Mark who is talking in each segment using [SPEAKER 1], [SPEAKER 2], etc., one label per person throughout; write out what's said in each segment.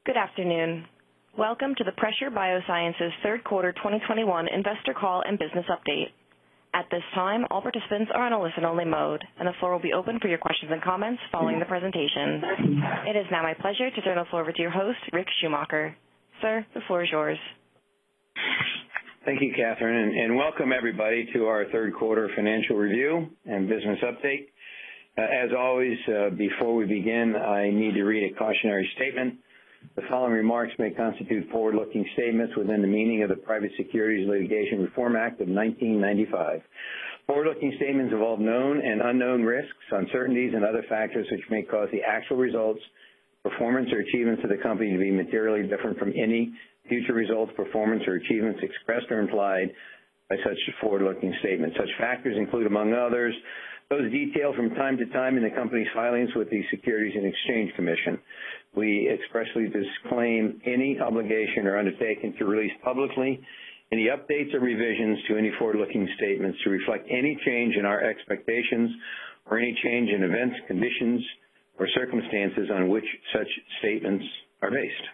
[SPEAKER 1] Good afternoon. Welcome to the Pressure BioSciences third quarter 2021 investor call and business update. At this time, all participants are on a listen-only mode, and the floor will be open for your questions and comments following the presentation. It is now my pleasure to turn the floor over to your host, Rick Schumacher. Sir, the floor is yours.
[SPEAKER 2] Thank you, Catherine, and welcome everybody to our third quarter financial review and business update. As always, before we begin, I need to read a cautionary statement. The following remarks may constitute forward-looking statements within the meaning of the Private Securities Litigation Reform Act of 1995. Forward-looking statements involve known and unknown risks, uncertainties, and other factors which may cause the actual results, performance, or achievements of the company to be materially different from any future results, performance, or achievements expressed or implied by such forward-looking statements. Such factors include, among others, those detailed from time to time in the company's filings with the Securities and Exchange Commission. We expressly disclaim any obligation or undertaking to release publicly any updates or revisions to any forward-looking statements to reflect any change in our expectations or any change in events, conditions, or circumstances on which such statements are based.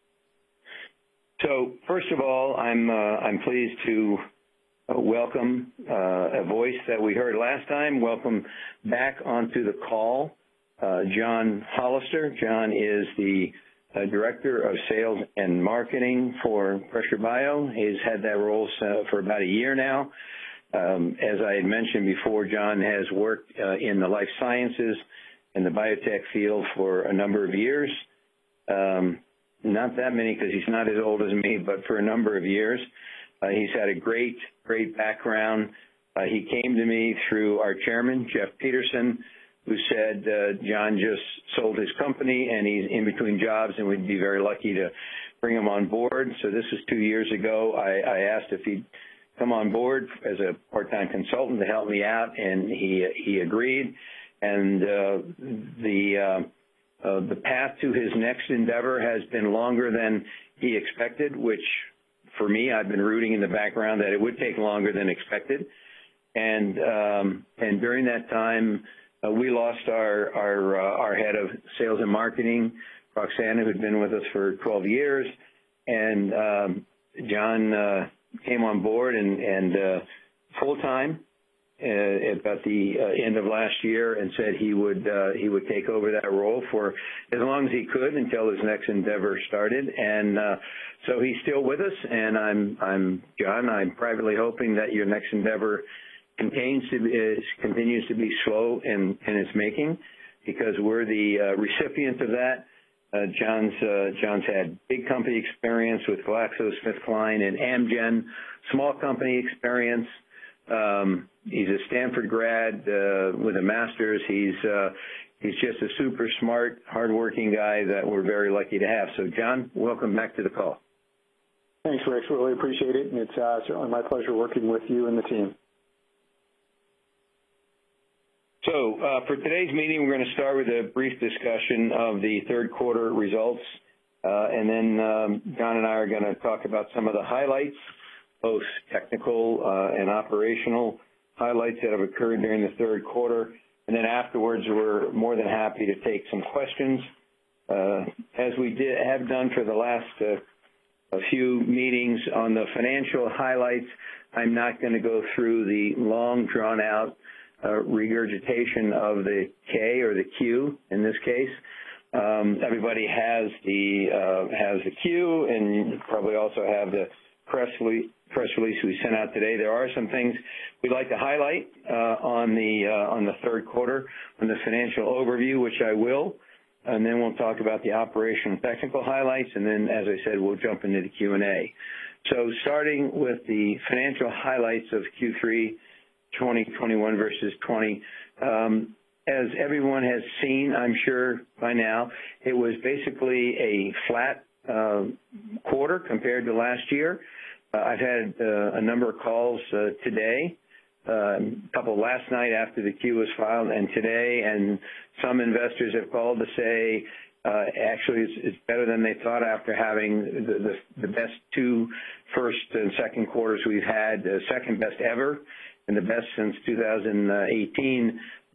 [SPEAKER 2] So, first of all, I'm pleased to welcome a voice that we heard last time. Welcome back onto the call, John Hollister. John is the Director of Sales and Marketing for Pressure Bio. He's had that role for about a year now. As I had mentioned before, John has worked in the life sciences and the biotech field for a number of years. Not that many because he's not as old as me, but for a number of years. He's had a great background. He came to me through our chairman, Jeff Peterson, who said John just sold his company and he's in between jobs and we'd be very lucky to bring him on board. So this was 2 years ago. I asked if he'd come on board as a part-time consultant to help me out, and he agreed. And the path to his next endeavor has been longer than he expected, which for me, I've been rooting in the background that it would take longer than expected. And during that time, we lost our head of sales and marketing, Roxana, who'd been with us for 12 years. And John came on board and full-time about the end of last year and said he would take over that role for as long as he could until his next endeavor started. And so he's still with us, and I'm John, I'm privately hoping that your next endeavor continues to be slow in its making, because we're the recipient of that. John's had big company experience with GlaxoSmithKline and Amgen, small company experience. He's a Stanford grad with a master's. He's just a super smart, hardworking guy that we're very lucky to have. So, John, welcome back to the call.
[SPEAKER 3] Thanks, Rick. Really appreciate it, and it's certainly my pleasure working with you and the team.
[SPEAKER 2] So, for today's meeting, we're going to start with a brief discussion of the third quarter results, and then John and I are going to talk about some of the highlights, both technical and operational highlights that have occurred during the third quarter. And then afterwards, we're more than happy to take some questions. As we have done for the last a few meetings on the financial highlights, I'm not going to go through the long, drawn-out regurgitation of the K or the Q in this case. Everybody has the Q, and you probably also have the press release we sent out today. There are some things we'd like to highlight on the third quarter on the financial overview, which I will, and then we'll talk about the operational and technical highlights, and then, as I said, we'll jump into the Q&A. So starting with the financial highlights of Q3 2021 versus 20, as everyone has seen, I'm sure by now, it was basically a flat quarter compared to last year. I've had a number of calls today, a couple last night after the Q was filed, and today, and some investors have called to say actually it's better than they thought after having the best two first and second quarters we've had, second best ever, and the best since 2018.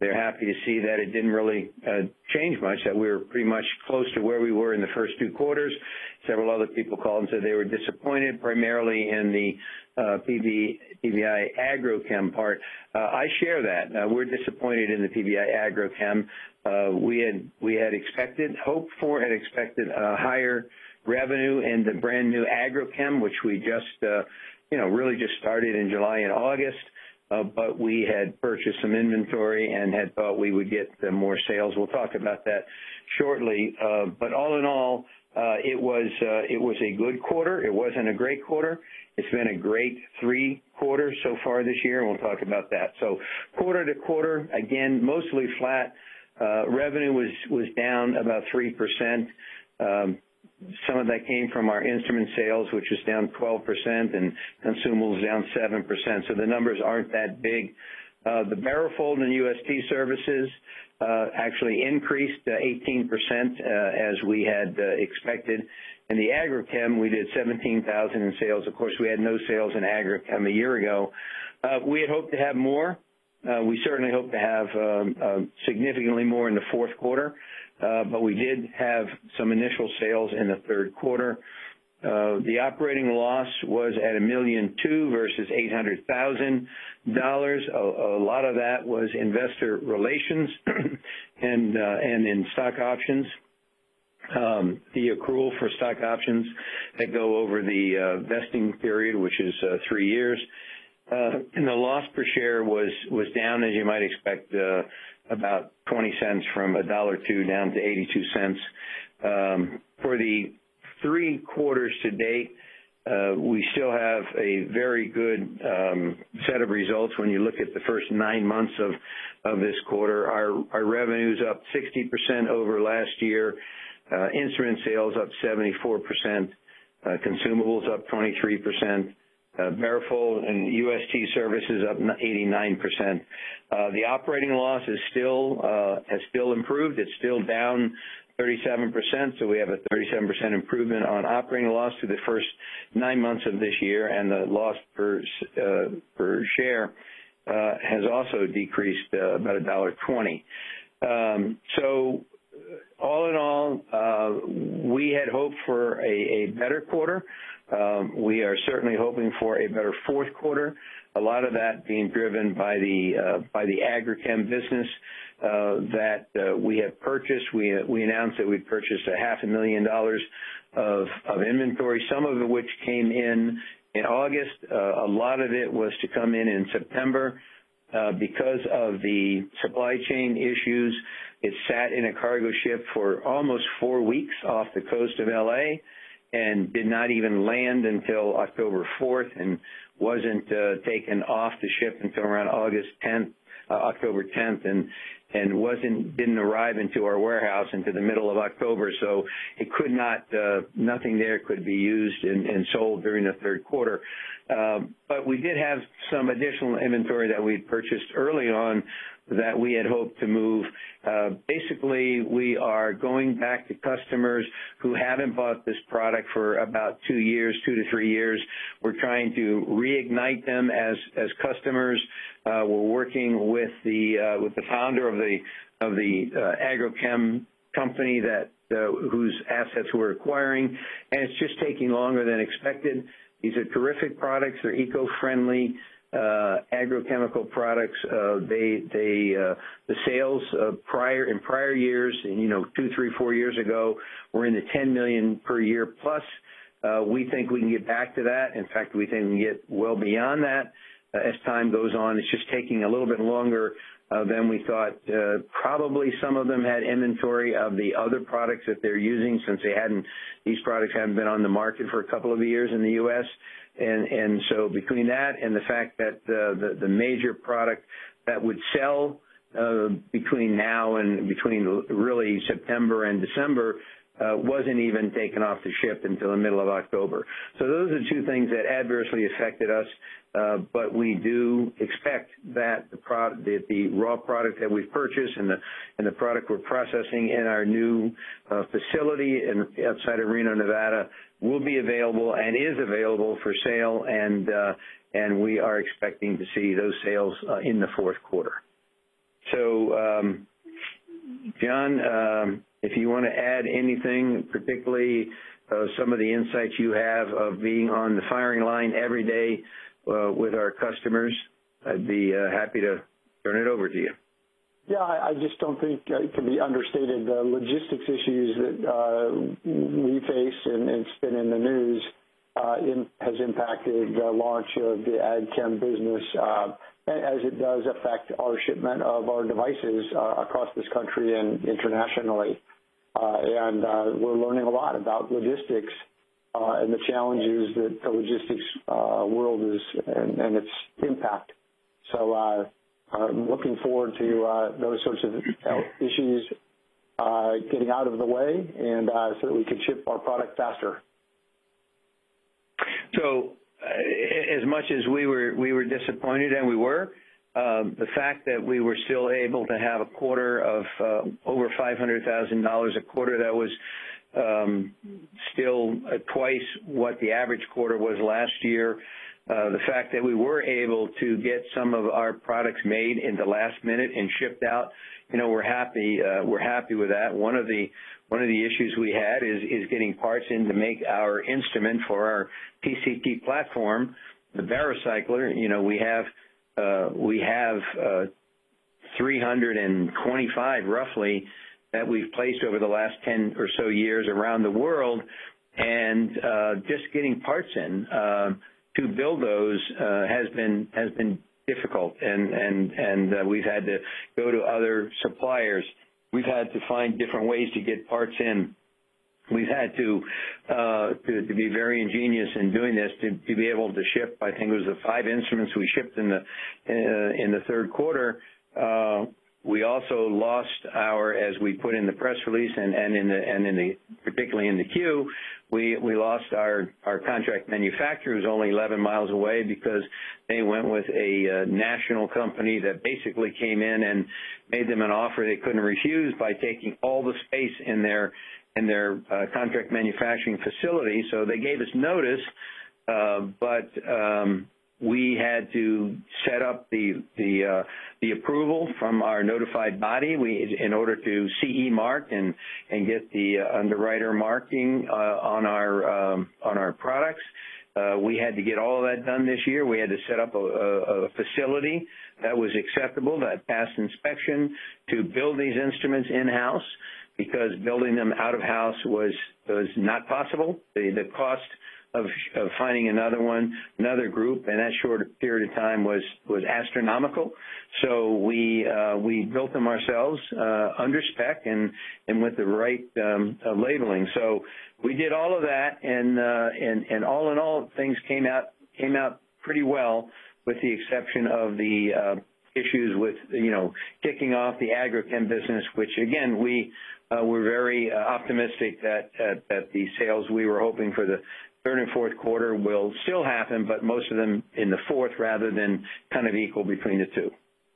[SPEAKER 2] they're happy to see that it didn't really change much, that we were pretty much close to where we were in the first 2 quarters. Several other people called and said they were disappointed, primarily in the PBI agrochem part. I share that. We're disappointed in the PBI agrochem. We had expected, hoped for, and expected higher revenue in the brand new agrochem, which we just, really just started in July and August. But we had purchased some inventory and had thought we would get more sales. We'll talk about that shortly. But all in all, it was a good quarter. It wasn't a great quarter. It's been a great 3 quarters so far this year, and we'll talk about that. So quarter to quarter, again, mostly flat. Revenue was down about 3%. Some of that came from our instrument sales, which was down 12%, and consumables down 7%. So the numbers aren't that big. The BaroFold and UST services actually increased 18% as we had expected. In the agrochem, we did $17,000 in sales. Of course, we had no sales in agrochem a year ago. We had hoped to have more. We certainly hope to have significantly more in the fourth quarter. But we did have some initial sales in the third quarter. The operating loss was at $1.2 million versus $800,000. A lot of that was investor relations and in stock options. The accrual for stock options that go over the vesting period, which is 3 years. And the loss per share was down, as you might expect, about 20 cents from $1.02 down to 82 cents. For the 3 quarters to date, we still have a very good set of results. When you look at the first 9 months of this quarter, our revenue's up 60% over last year. Instrument sales up 74%. Consumables up 23%. BaroFold and UST services up 89%. The operating loss has still improved. It's still down 37%, so we have a 37% improvement on operating loss through the first 9 months of this year, and the loss per share has also decreased about $1.20. So all in all, we had hoped for a better quarter. We are certainly hoping for a better fourth quarter. A lot of that being driven by the agrochem business that we have purchased. We announced that we'd purchased $500,000 of inventory, some of which came in August. A lot of it was to come in September. Because of the supply chain issues, it sat in a cargo ship for almost 4 weeks off the coast of L.A., and did not even land until October 4th, and wasn't taken off the ship until around October 10th, and didn't arrive into our warehouse into the middle of October. So it could not, nothing there could be used and sold during the third quarter. But we did have some additional inventory that we purchased early on that we had hoped to move. Basically, we are going back to customers who haven't bought this product for about 2 to 3 years. We're trying to reignite them as customers. We're working with the founder of the agrochem company whose assets we're acquiring, and it's just taking longer than expected. These are terrific products. They're eco-friendly agrochemical products. The sales in prior years, 2, 3, 4 years ago, were in the $10 million per year plus. We think we can get back to that. In fact, we think we can get well beyond that as time goes on. It's just taking a little bit longer than we thought. Probably some of them had inventory of the other products that they're using, since these products haven't been on the market for a couple of years in the U.S. And so between that and the fact that the major product that would sell between now and between really September and December wasn't even taken off the ship until the middle of October. So those are 2 things that adversely affected us. But we do expect that the raw product that we've purchased and the product we're processing in our new facility outside of Reno, Nevada, will be available and is available for sale, and we are expecting to see those sales in the fourth quarter. So, John, if you want to add anything, particularly some of the insights you have of being on the firing line every day with our customers, I'd be happy to turn it over to you.
[SPEAKER 3] Yeah, I just don't think it can be understated. The logistics issues that we face, and it's been in the news, has impacted the launch of the ag chem business, as it does affect our shipment of our devices across this country and internationally. And we're learning a lot about logistics and the challenges that the logistics world is and its impact. So I'm looking forward to those sorts of issues getting out of the way, and so that we can ship our product faster.
[SPEAKER 2] So, as much as we were disappointed, and we were, the fact that we were still able to have a quarter of over $500,000 a quarter, that was still twice what the average quarter was last year. The fact that we were able to get some of our products made in the last minute and shipped out, we're happy. We're happy with that. One of the issues we had is getting parts in to make our instrument for our PCT platform, the Barocycler. We have 325 roughly that we've placed over the last 10 or so years around the world, and just getting parts in to build those has been difficult, and we've had to go to other suppliers. We've had to find different ways to get parts in. We've had to be very ingenious in doing this to be able to ship. I think it was the 5 instruments we shipped in the third quarter. We also lost as we put in the press release and particularly in the queue, we lost our contract manufacturer, who's only 11 miles away, because they went with a national company that basically came in and made them an offer they couldn't refuse by taking all the space in their contract manufacturing facility. So they gave us notice, but we had to set up the approval from our notified body in order to CE mark and get the underwriter marking on our products. We had to get all of that done this year. We had to set up a facility that was acceptable, that passed inspection, to build these instruments in-house, because building them out-of-house was not possible. The cost of finding another group in that short period of time was astronomical. So we built them ourselves under spec and with the right labeling. So we did all of that, and all in all, things came out pretty well, with the exception of the issues with kicking off the agrochem business, which again we're very optimistic that the sales we were hoping for the third and fourth quarter will still happen, but most of them in the fourth rather than kind of equal between the two.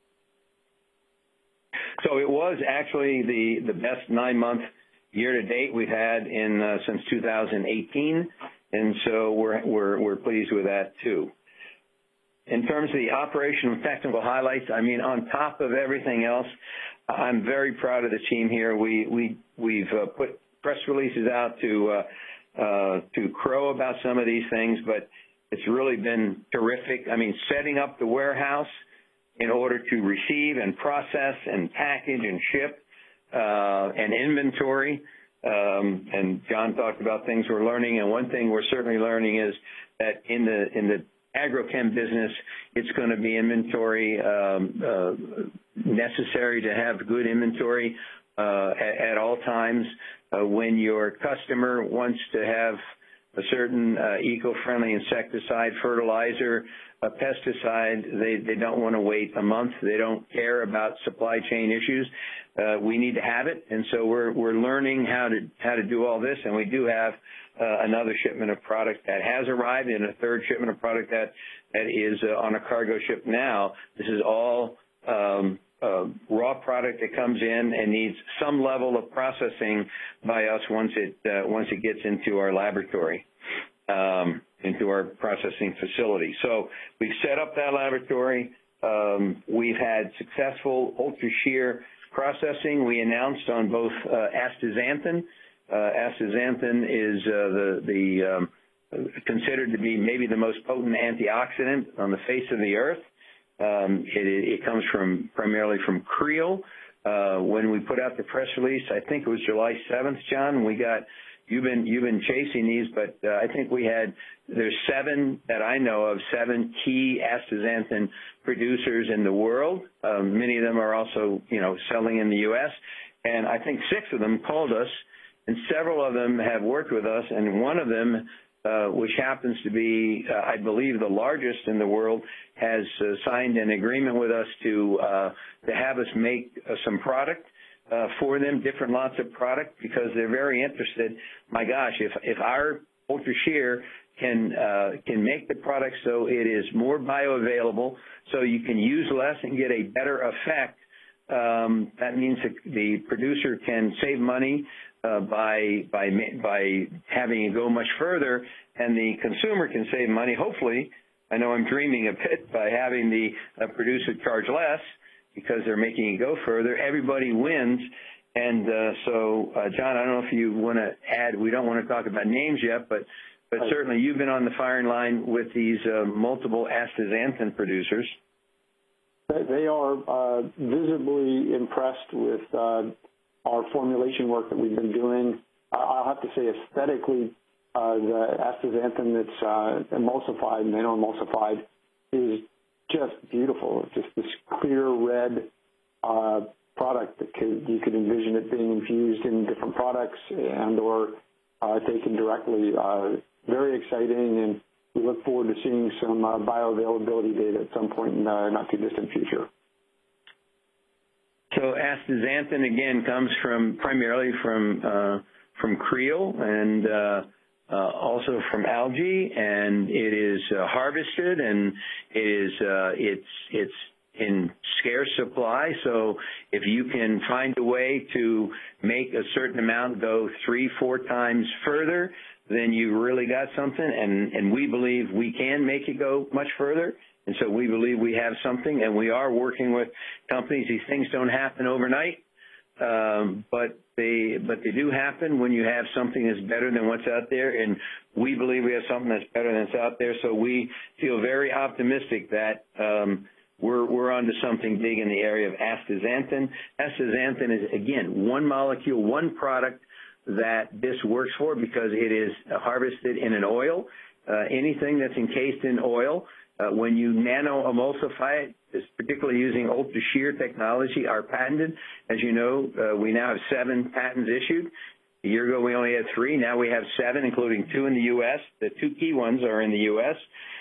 [SPEAKER 2] So it was actually the best 9-month year-to-date we've had since 2018, and so we're pleased with that too. In terms of the operational and technical highlights, I mean, on top of everything else, I'm very proud of the team here. We've put press releases out to crow about some of these things, but it's really been terrific. I mean, setting up the warehouse in order to receive and process and package and ship and inventory. And John talked about things we're learning, and one thing we're certainly learning is that in the agrochem business, it's going to be inventory necessary to have good inventory at all times. When your customer wants to have a certain eco-friendly insecticide, fertilizer, a pesticide, they don't want to wait a month. They don't care about supply chain issues. We need to have it, and so we're learning how to do all this, and we do have another shipment of product that has arrived, and a third shipment of product that is on a cargo ship now. This is all raw product that comes in and needs some level of processing by us once it gets into our laboratory, into our processing facility. So we've set up that laboratory. We've had successful UltraShear processing. We announced on both astaxanthin. Astaxanthin is considered to be maybe the most potent antioxidant on the face of the earth. It comes primarily from Creel. When we put out the press release, I think it was July 7th, John, you've been chasing these, but I think there's 7 that I know of, 7 key astaxanthin producers in the world. Many of them are also, selling in the U.S. And I think 6 of them called us, and several of them have worked with us, and one of them, which happens to be, I believe, the largest in the world, has signed an agreement with us to have us make some product for them, different lots of product, because they're very interested. My gosh, if our UltraShear can make the product so it is more bioavailable, so you can use less and get a better effect, that means that the producer can save money by having it go much further, and the consumer can save money, hopefully. I know I'm dreaming a bit, by having the producer charge less because they're making it go further. Everybody wins. And so, John, I don't know if you want to add. We don't want to talk about names yet, but certainly you've been on the firing line with these multiple astaxanthin producers.
[SPEAKER 3] They are visibly impressed with our formulation work that we've been doing. I'll have to say, aesthetically, the astaxanthin that's emulsified, nano-emulsified, is just beautiful. It's just this clear red product that you could envision it being infused in different products and or taken directly. Very exciting, and we look forward to seeing some bioavailability data at some point in the not-too-distant future.
[SPEAKER 2] So astaxanthin, again, comes primarily from Creel and also from algae, and it is harvested, and it's in scarce supply. So if you can find a way to make a certain amount go 3-4 times further, then you really got something, and we believe we can make it go much further. And so we believe we have something, and we are working with companies. These things don't happen overnight, but they do happen when you have something that's better than what's out there, and we believe we have something that's better than what's out there. So we feel very optimistic that we're onto something big in the area of astaxanthin. Astaxanthin is, again, one molecule, one product that this works for because it is harvested in an oil. Anything that's encased in oil, when you nano-emulsify it, particularly using UltraShear technology, are patented. As you know, we now have 7 patents issued. A year ago, we only had 3. Now we have 7, including 2 in the U.S. The 2 key ones are in the U.S.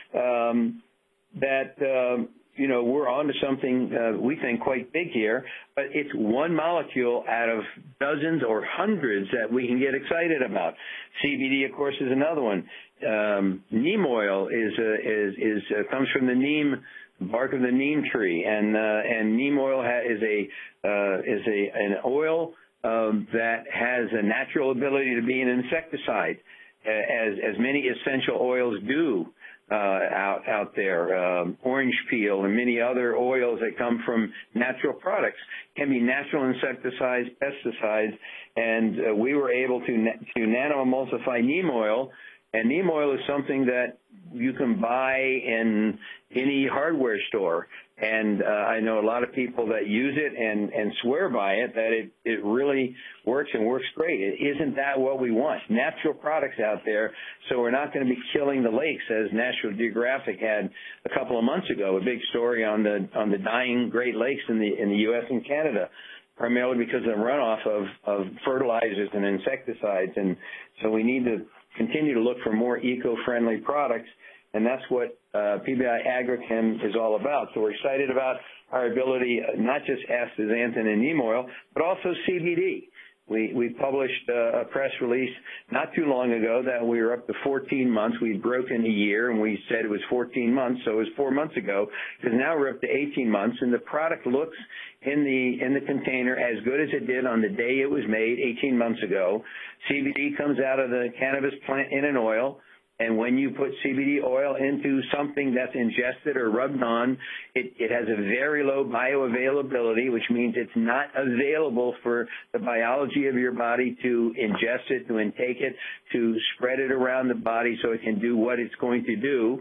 [SPEAKER 2] We're on to something we think quite big here, but it's one molecule out of dozens or hundreds that we can get excited about. CBD, of course, is another one. Neem oil comes from the neem bark of the neem tree, and neem oil is an oil that has a natural ability to be an insecticide, as many essential oils do. Out there, orange peel and many other oils that come from natural products can be natural insecticides, pesticides, and we were able to nano-emulsify neem oil, and neem oil is something that you can buy in any hardware store, and I know a lot of people that use it and swear by it, that it really works and works great. Isn't that what we want? Natural products out there, so we're not going to be killing the lakes, as National Geographic had a couple of months ago, a big story on the dying Great Lakes in the U.S. and Canada, primarily because of the runoff of fertilizers and insecticides. And so we need to continue to look for more eco-friendly products, and that's what PBI Agrochem is all about. So we're excited about our ability, not just astaxanthin and neem oil, but also CBD. We published a press release not too long ago that we were up to 14 months. We'd broken a year, and we said it was 14 months, so it was 4 months ago, because now we're up to 18 months, and the product looks in the container as good as it did on the day it was made 18 months ago. CBD comes out of the cannabis plant in an oil. And when you put CBD oil into something that's ingested or rubbed on, it has a very low bioavailability, which means it's not available for the biology of your body to ingest it, to intake it, to spread it around the body so it can do what it's going to do.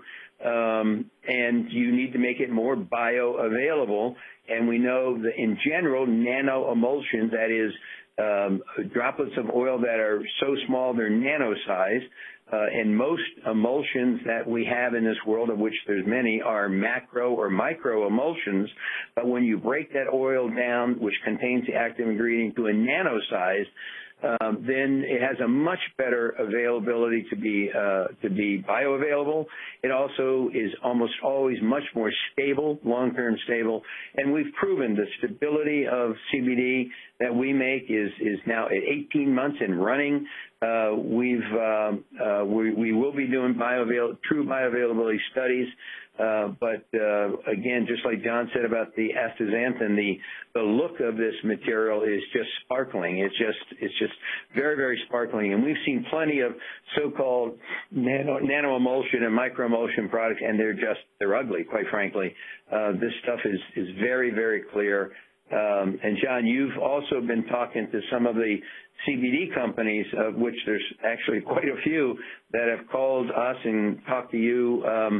[SPEAKER 2] And you need to make it more bioavailable. And we know that in general, nanoemulsions, that is, droplets of oil that are so small they're nano-sized, and most emulsions that we have in this world, of which there's many, are macro or micro emulsions. But when you break that oil down, which contains the active ingredient, to a nano size, then it has a much better availability to be bioavailable. It also is almost always much more stable, long-term stable, and we've proven the stability of CBD that we make is now at 18 months and running. We will be doing true bioavailability studies. But again, just like John said about the astaxanthin, the look of this material is just sparkling. It's just very, very sparkling. And we've seen plenty of so-called nano emulsion and micro emulsion products, and they're ugly, quite frankly. This stuff is very, very clear. And John, you've also been talking to some of the CBD companies, of which there's actually quite a few, that have called us and talked to you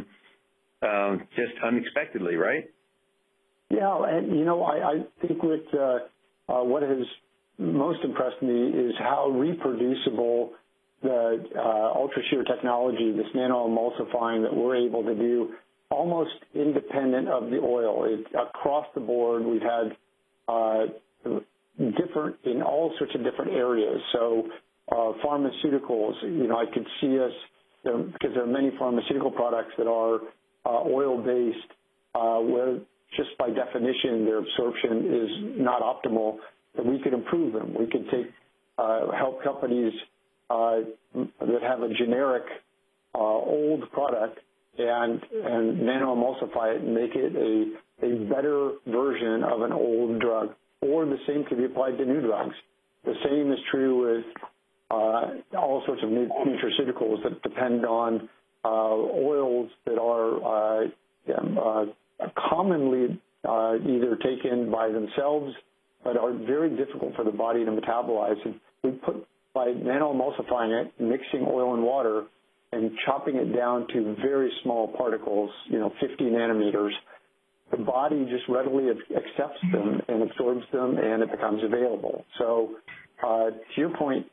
[SPEAKER 2] just unexpectedly, right?
[SPEAKER 3] Yeah, and I think what has most impressed me is how reproducible the UltraShear technology, this nano-emulsifying that we're able to do, almost independent of the oil. Across the board, we've had different in all sorts of different areas. So pharmaceuticals, I could see us, because there are many pharmaceutical products that are oil-based, where just by definition their absorption is not optimal, that we could improve them. We could help companies that have a generic old product and nano-emulsify it and make it a better version of an old drug. Or the same could be applied to new drugs. The same is true with all sorts of nutraceuticals that depend on oils that are commonly either taken by themselves but are very difficult for the body to metabolize. And we by nano-emulsifying it, mixing oil and water, and chopping it down to very small particles, 50 nanometers, the body just readily accepts them and absorbs them, and it becomes available. So to your point,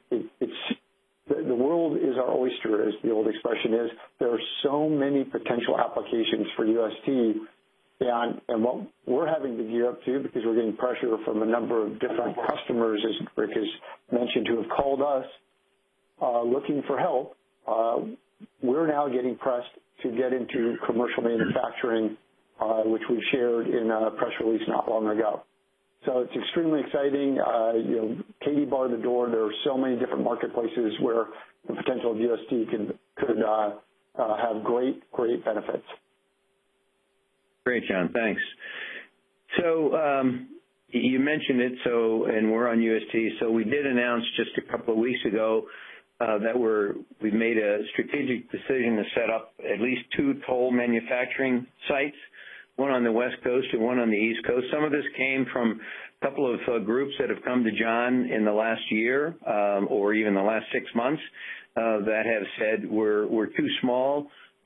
[SPEAKER 3] the world is our oyster, as the old expression is. There are so many potential applications for UST, and what we're having to gear up to, because we're getting pressure from a number of different customers, as Rick has mentioned, who have called us looking for help. We're now getting pressed to get into commercial manufacturing, which we shared in a press release not long ago. So it's extremely exciting. Katie barred the door. There are so many different marketplaces where the potential of UST could have great benefits.
[SPEAKER 2] Great, John. Thanks. So you mentioned it, and we're on UST. So we did announce just a couple of weeks ago that we've made a strategic decision to set up at least 2 toll manufacturing sites, one on the West Coast and one on the East Coast. Some of this came from a couple of groups that have come to John in the last year or even the last 6 months that have said we're too small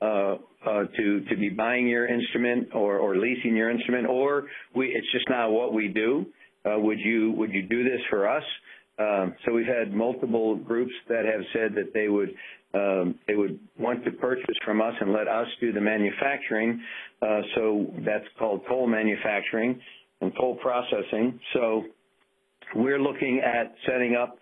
[SPEAKER 2] to be buying your instrument or leasing your instrument, or it's just not what we do. Would you do this for us? So we've had multiple groups that have said that they would want to purchase from us and let us do the manufacturing. So that's called toll manufacturing and toll processing. So we're looking at setting up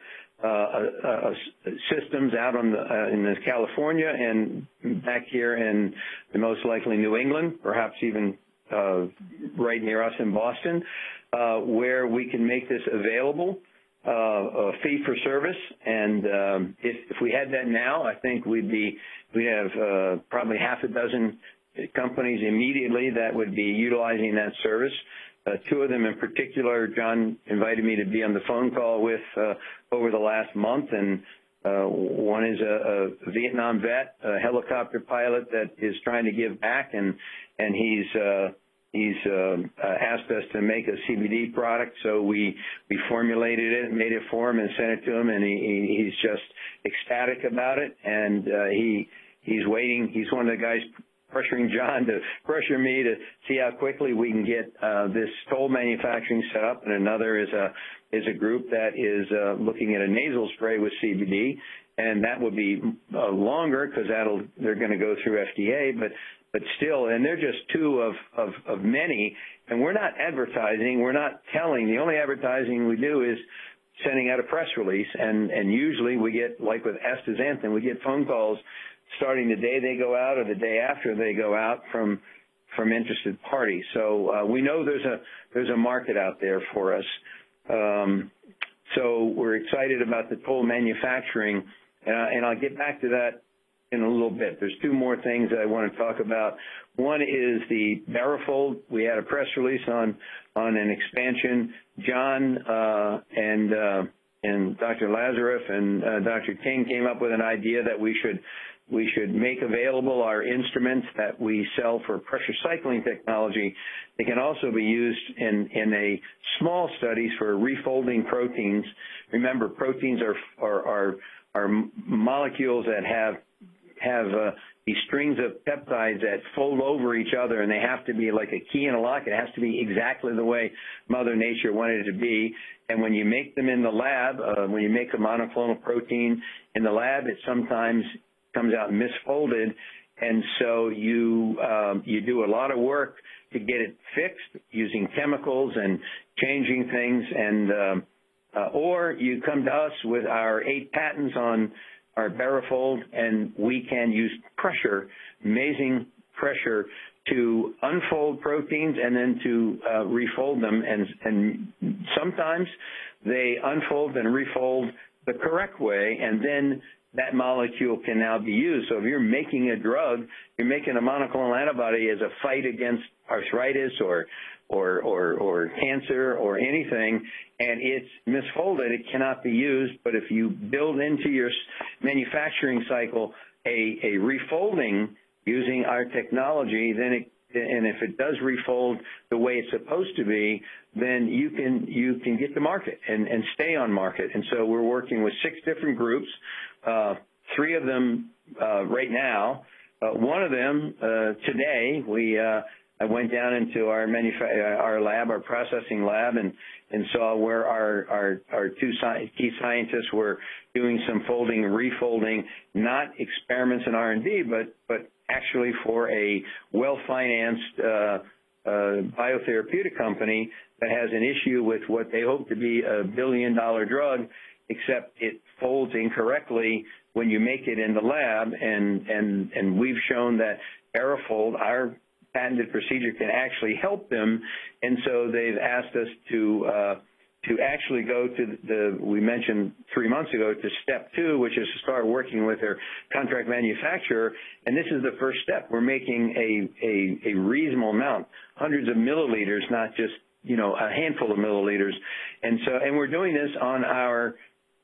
[SPEAKER 2] systems out in California and back here in the most likely New England, perhaps even right near us in Boston, where we can make this available. Fee for service, and if we had that now, I think we'd have probably half a dozen companies immediately that would be utilizing that service. 2 of them in particular, John invited me to be on the phone call with over the last month, and One is a Vietnam vet, a helicopter pilot that is trying to give back, and he's asked us to make a CBD product. So we formulated it, made it for him, and sent it to him, and he's just ecstatic about it. And he's waiting. He's one of the guys pressuring John to pressure me to see how quickly we can get this toll manufacturing set up. And another is a group that is looking at a nasal spray with CBD, and that would be longer because they're going to go through FDA, but still, and they're just two of many. And we're not advertising, we're not telling. The only advertising we do is sending out a press release, and usually we get, like with astaxanthin, we get phone calls starting the day they go out or the day after they go out from interested parties. So we know there's a market out there for us. So we're excited about the toll manufacturing, and I'll get back to that in a little bit. There's two more things that I want to talk about. One is the BaroFold. We had a press release on an expansion. John and Dr. Lazareff and Dr. King came up with an idea that we should make available our instruments that we sell for pressure cycling technology. They can also be used in a small studies for refolding proteins. Remember, proteins are molecules that have these strings of peptides that fold over each other, and they have to be like a key and a lock. It has to be exactly the way Mother Nature wanted it to be. And when you make them in the lab, when you make a monoclonal protein in the lab, it sometimes comes out misfolded, and so you do a lot of work to get it fixed using chemicals and changing things, and or you come to us with our 8 patents on our BaroFold, and we can use pressure, amazing pressure, to unfold proteins and then to refold them, and sometimes they unfold and refold the correct way, and then that molecule can now be used. So if you're making a drug, you're making a monoclonal antibody as a fight against arthritis or cancer or anything, and it's misfolded, it cannot be used. But if you build into your manufacturing cycle a refolding using our technology, then and if it does refold the way it's supposed to be, then you can get to market and stay on market. And so we're working with 6 different groups, 3 of them right now. One of them today, I went down into our lab, our processing lab, and saw where our 2 key scientists were doing some folding and refolding, not experiments in R&D, but actually for a well-financed biotherapeutic company that has an issue with what they hope to be a billion-dollar drug, except it folds incorrectly when you make it in the lab, and we've shown that BaroFold, our patented procedure, can actually help them, and so they've asked us to actually go to we mentioned 3 months ago, to step 2, which is to start working with their contract manufacturer, and this is the first step. We're making a reasonable amount, hundreds of milliliters, not just a handful of milliliters, and we're doing this on our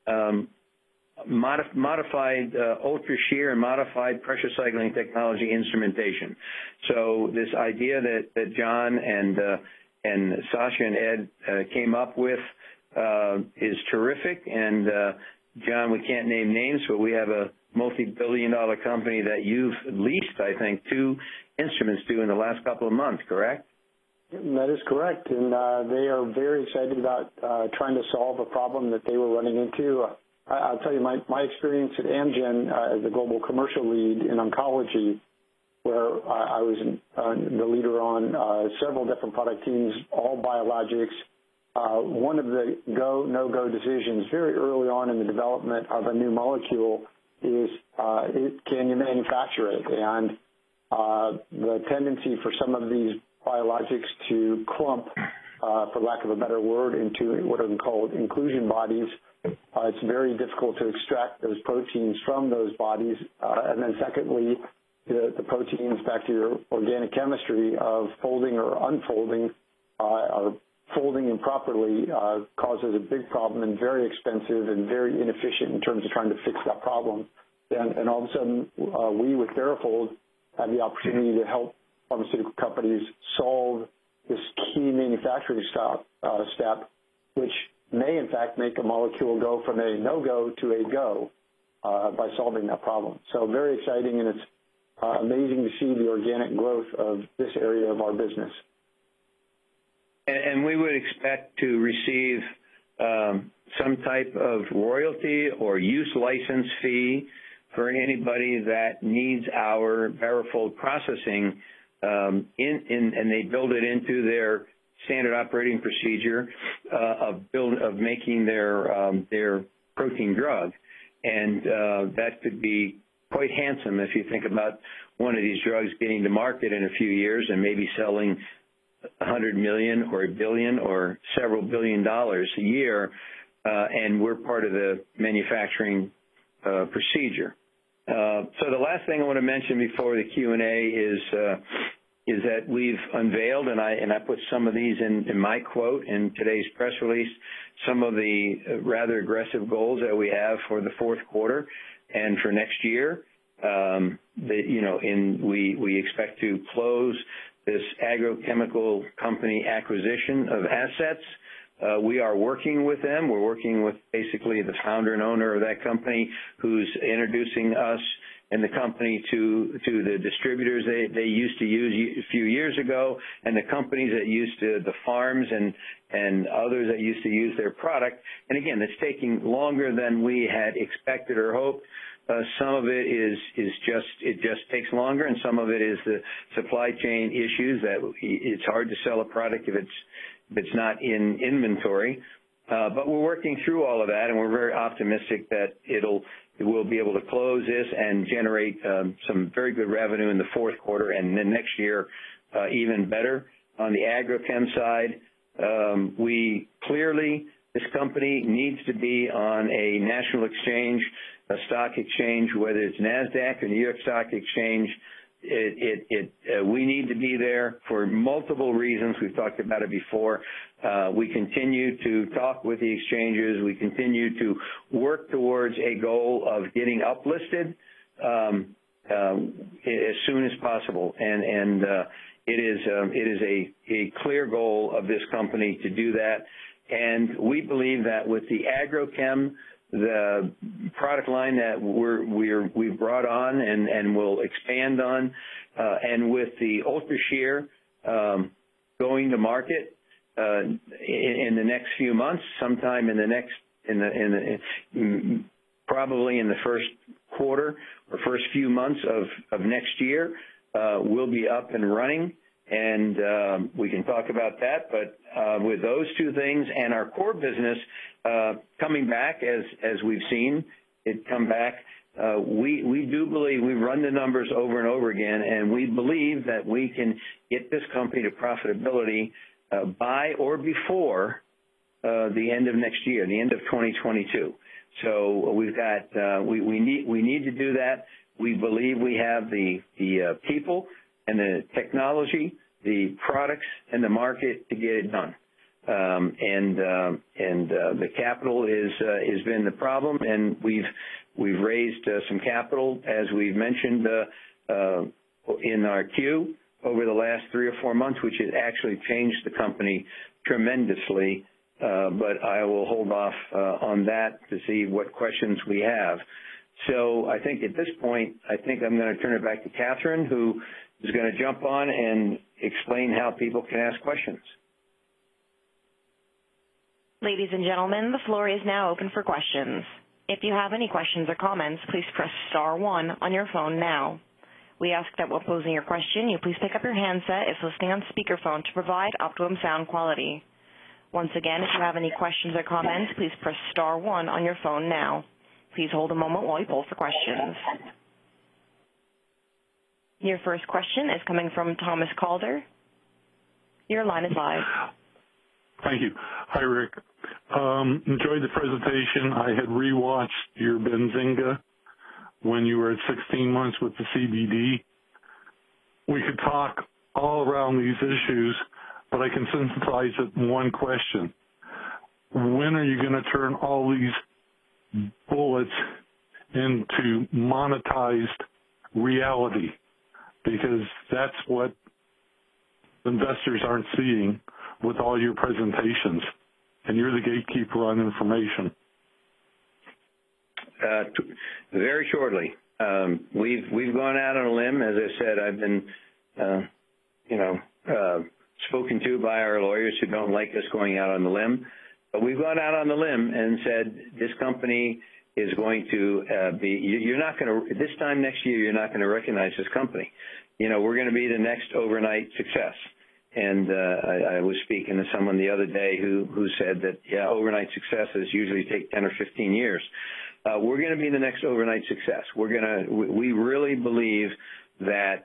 [SPEAKER 2] modified ultra shear and modified pressure cycling technology instrumentation. So this idea that John and Sasha and Ed came up with is terrific. And John, we can't name names, but we have a multi-billion-dollar company that you've leased, I think, 2 instruments to in the last couple of months, correct?
[SPEAKER 3] That is correct, and they are very excited about trying to solve a problem that they were running into. I'll tell you, my experience at Amgen as the global commercial lead in oncology, where I was the leader on several different product teams, all biologics. One of the go, no-go decisions very early on in the development of a new molecule is can you manufacture it? And the tendency for some of these biologics to clump, for lack of a better word, into what are called inclusion bodies. It's very difficult to extract those proteins from those bodies. And then secondly, the proteins, back to your organic chemistry of folding or unfolding, are folding improperly causes a big problem and very expensive and very inefficient in terms of trying to fix that problem. And all of a sudden, we with BaroFold have the opportunity to help pharmaceutical companies solve this key manufacturing step, which may in fact make a molecule go from a no-go to a go by solving that problem. So very exciting, and it's amazing to see the organic growth of this area of our business.
[SPEAKER 2] And we would expect to receive some type of royalty or use license fee for anybody that needs our BaroFold processing, and they build it into their standard operating procedure of making their protein drug, and that could be quite handsome if you think about one of these drugs getting to market in a few years and maybe selling $100 million or $1 billion or several $billion a year, and we're part of the manufacturing procedure. So the last thing I want to mention before the Q&A is that we've unveiled, and I put some of these in my quote in today's press release, some of the rather aggressive goals that we have for the fourth quarter and for next year. We expect to close this agrochemical company acquisition of assets. We are working with them. We're working with basically the founder and owner of that company, who's introducing us and the company to the distributors they used to use a few years ago, and the companies that used to, the farms and others that used to use their product. And again, it's taking longer than we had expected or hoped. Some of it is just takes longer, and some of it is the supply chain issues that it's hard to sell a product if it's not in inventory. But we're working through all of that, and we're very optimistic that we'll be able to close this and generate some very good revenue in the fourth quarter, and then next year even better. On the agrochem side, this company needs to be on a national exchange, a stock exchange, whether it's NASDAQ or New York Stock Exchange. We need to be there for multiple reasons. We've talked about it before. We continue to talk with the exchanges. We continue to work towards a goal of getting uplisted as soon as possible. And it is a clear goal of this company to do that. And we believe that with the agrochem, the product line that we've brought on and will expand on, and with the UltraShear going to market in the next few months, sometime probably in the first quarter or first few months of next year, we'll be up and running. And we can talk about that, but with those two things and our core business coming back as we've seen it come back, we do believe, we've run the numbers over and over again, and we believe that we can get this company to profitability by or before the end of next year, the end of 2022. So we've got we need to do that. We believe we have the people and the technology, the products, and the market to get it done. The capital has been the problem, and we've raised some capital, as we've mentioned in our Q, over the last 3 or 4 months, which has actually changed the company tremendously. But I will hold off on that to see what questions we have. So I think at this point, I'm going to turn it back to Catherine, who is going to jump on and explain how people can ask questions.
[SPEAKER 1] Ladies and gentlemen, the floor is now open for questions. If you have any questions or comments, please press star 1 on your phone now. We ask that while posing your question, you please pick up your handset if listening on speakerphone to provide optimum sound quality. Once again, if you have any questions or comments, please press star 1 on your phone now. Please hold a moment while we poll for questions. Your first question is coming from Thomas Calder. Your line is live.
[SPEAKER 4] Thank you. Hi, Rick. Enjoyed the presentation. I had rewatched your Benzinga when you were at 16 months with the CBD. We could talk all around these issues, but I can synthesize it in one question. When are you going to turn all these bullets into monetized reality? Because that's what investors aren't seeing with all your presentations, and you're the gatekeeper on information.
[SPEAKER 2] Very shortly. We've gone out on a limb. As I said, I've been, spoken to by our lawyers who don't like us going out on the limb. But we've gone out on the limb and said this company is going to you're not going to, this time next year, you're not going to recognize this company. We're going to be the next overnight success. And I was speaking to someone the other day who said that, overnight successes usually take 10 or 15 years. We're going to be the next overnight success. We really believe that,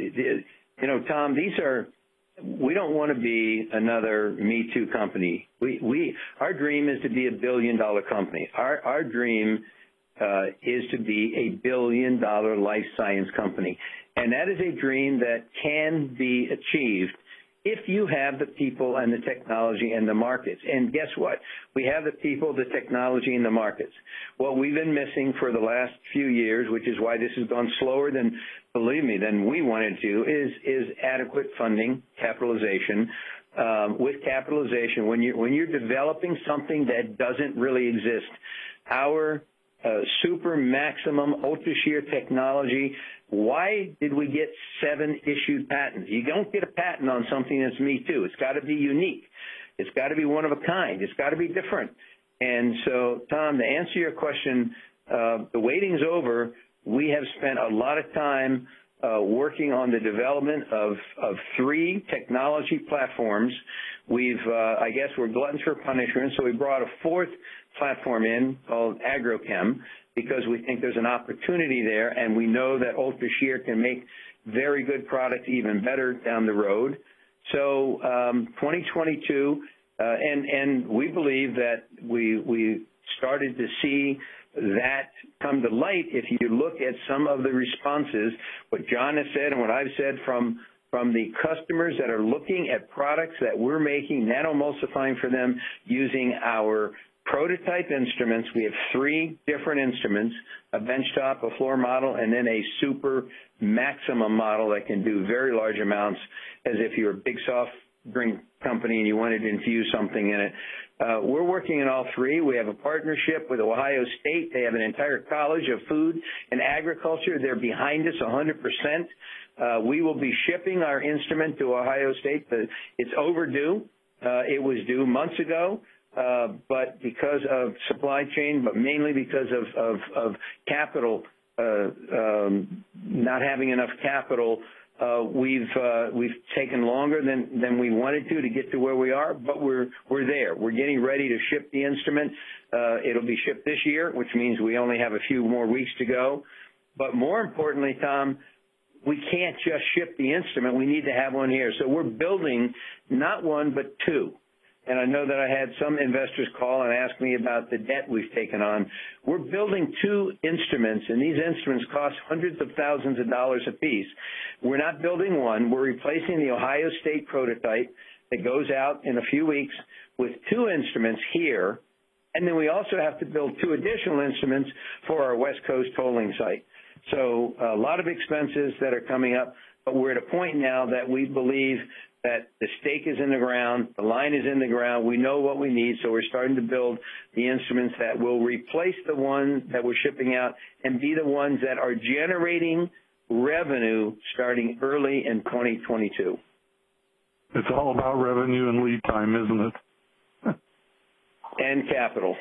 [SPEAKER 2] Tom, we don't want to be another Me Too company. Our dream is to be $1 billion company. Our dream is to be a $1 billion life science company. And that is a dream that can be achieved if you have the people and the technology and the markets. And guess what? We have the people, the technology, and the markets. What we've been missing for the last few years, which is why this has gone slower than, believe me, than we wanted to, is adequate funding, capitalization. With capitalization, when you're developing something that doesn't really exist, our super maximum ultra shear technology, why did we get 7 issued patents? You don't get a patent on something that's Me Too. It's got to be unique. It's got to be one of a kind. It's got to be different. And so, Tom, to answer your question, the waiting's over. We have spent a lot of time working on the development of 3 technology platforms. I guess we're gluttons for punishment, so we brought a 4th platform in called AgroChem because we think there's an opportunity there, and we know that ultra shear can make very good products even better down the road. So 2022, and we believe that we started to see that come to light if you look at some of the responses, what John has said and what I've said from the customers that are looking at products that we're making, nanoemulsifying for them using our prototype instruments. We have 3 different instruments, a benchtop, a floor model, and then a super maximum model that can do very large amounts as if you're a big soft drink company and you wanted to infuse something in it. We're working in all 3. We have a partnership with Ohio State. They have an entire college of food and agriculture. They're behind us 100%. We will be shipping our instrument to Ohio State. It's overdue. It was due months ago. But because of supply chain, but mainly because of capital, not having enough capital, we've taken longer than we wanted to get to where we are, but we're there. We're getting ready to ship the instrument. It'll be shipped this year, which means we only have a few more weeks to go. But more importantly, Tom, we can't just ship the instrument. We need to have one here. So we're building not 1, but 2. And I know that I had some investors call and ask me about the debt we've taken on. We're building 2 instruments, and these instruments cost hundreds of thousands of dollars a piece. We're not building 1. We're replacing the Ohio State prototype that goes out in a few weeks with 2 instruments here. And then we also have to build 2 additional instruments for our West Coast tolling site. So a lot of expenses that are coming up, but we're at a point now that we believe that the stake is in the ground, the line is in the ground, we know what we need, so we're starting to build the instruments that will replace the ones that we're shipping out and be the ones that are generating revenue starting early in 2022.
[SPEAKER 4] It's all about revenue and lead time, isn't it?
[SPEAKER 2] And capital.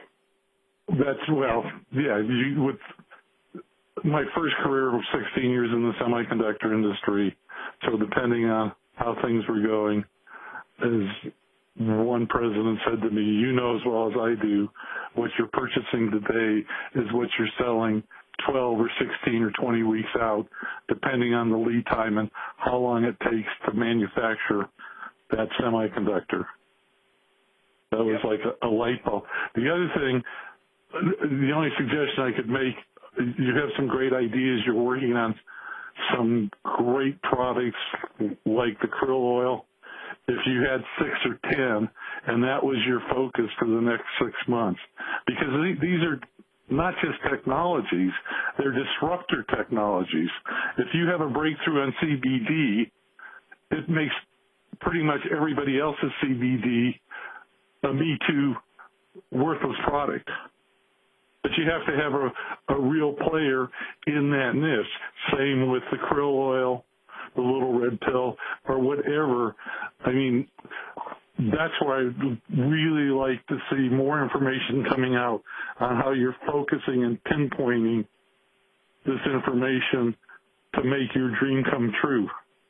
[SPEAKER 4] With my first career was 16 years in the semiconductor industry, so depending on how things were going, as one president said to me, you know as well as I do, what you're purchasing today is what you're selling 12 or 16 or 20 weeks out, depending on the lead time and how long it takes to manufacture that semiconductor. That was like a light bulb. The other thing, the only suggestion I could make, you have some great ideas. You're working on some great products like the krill oil. if you had 6 or 10 and that was your focus for the next 6 months. Because these are not just technologies, they're disruptor technologies. If you have a breakthrough on CBD, it makes pretty much everybody else's CBD a Me Too worthless product. But you have to have a real player in that niche. Same with the krill oil, the little red pill, or whatever. I mean, that's where I'd really like to see more information coming out on how you're focusing and pinpointing this information to make your dream come true.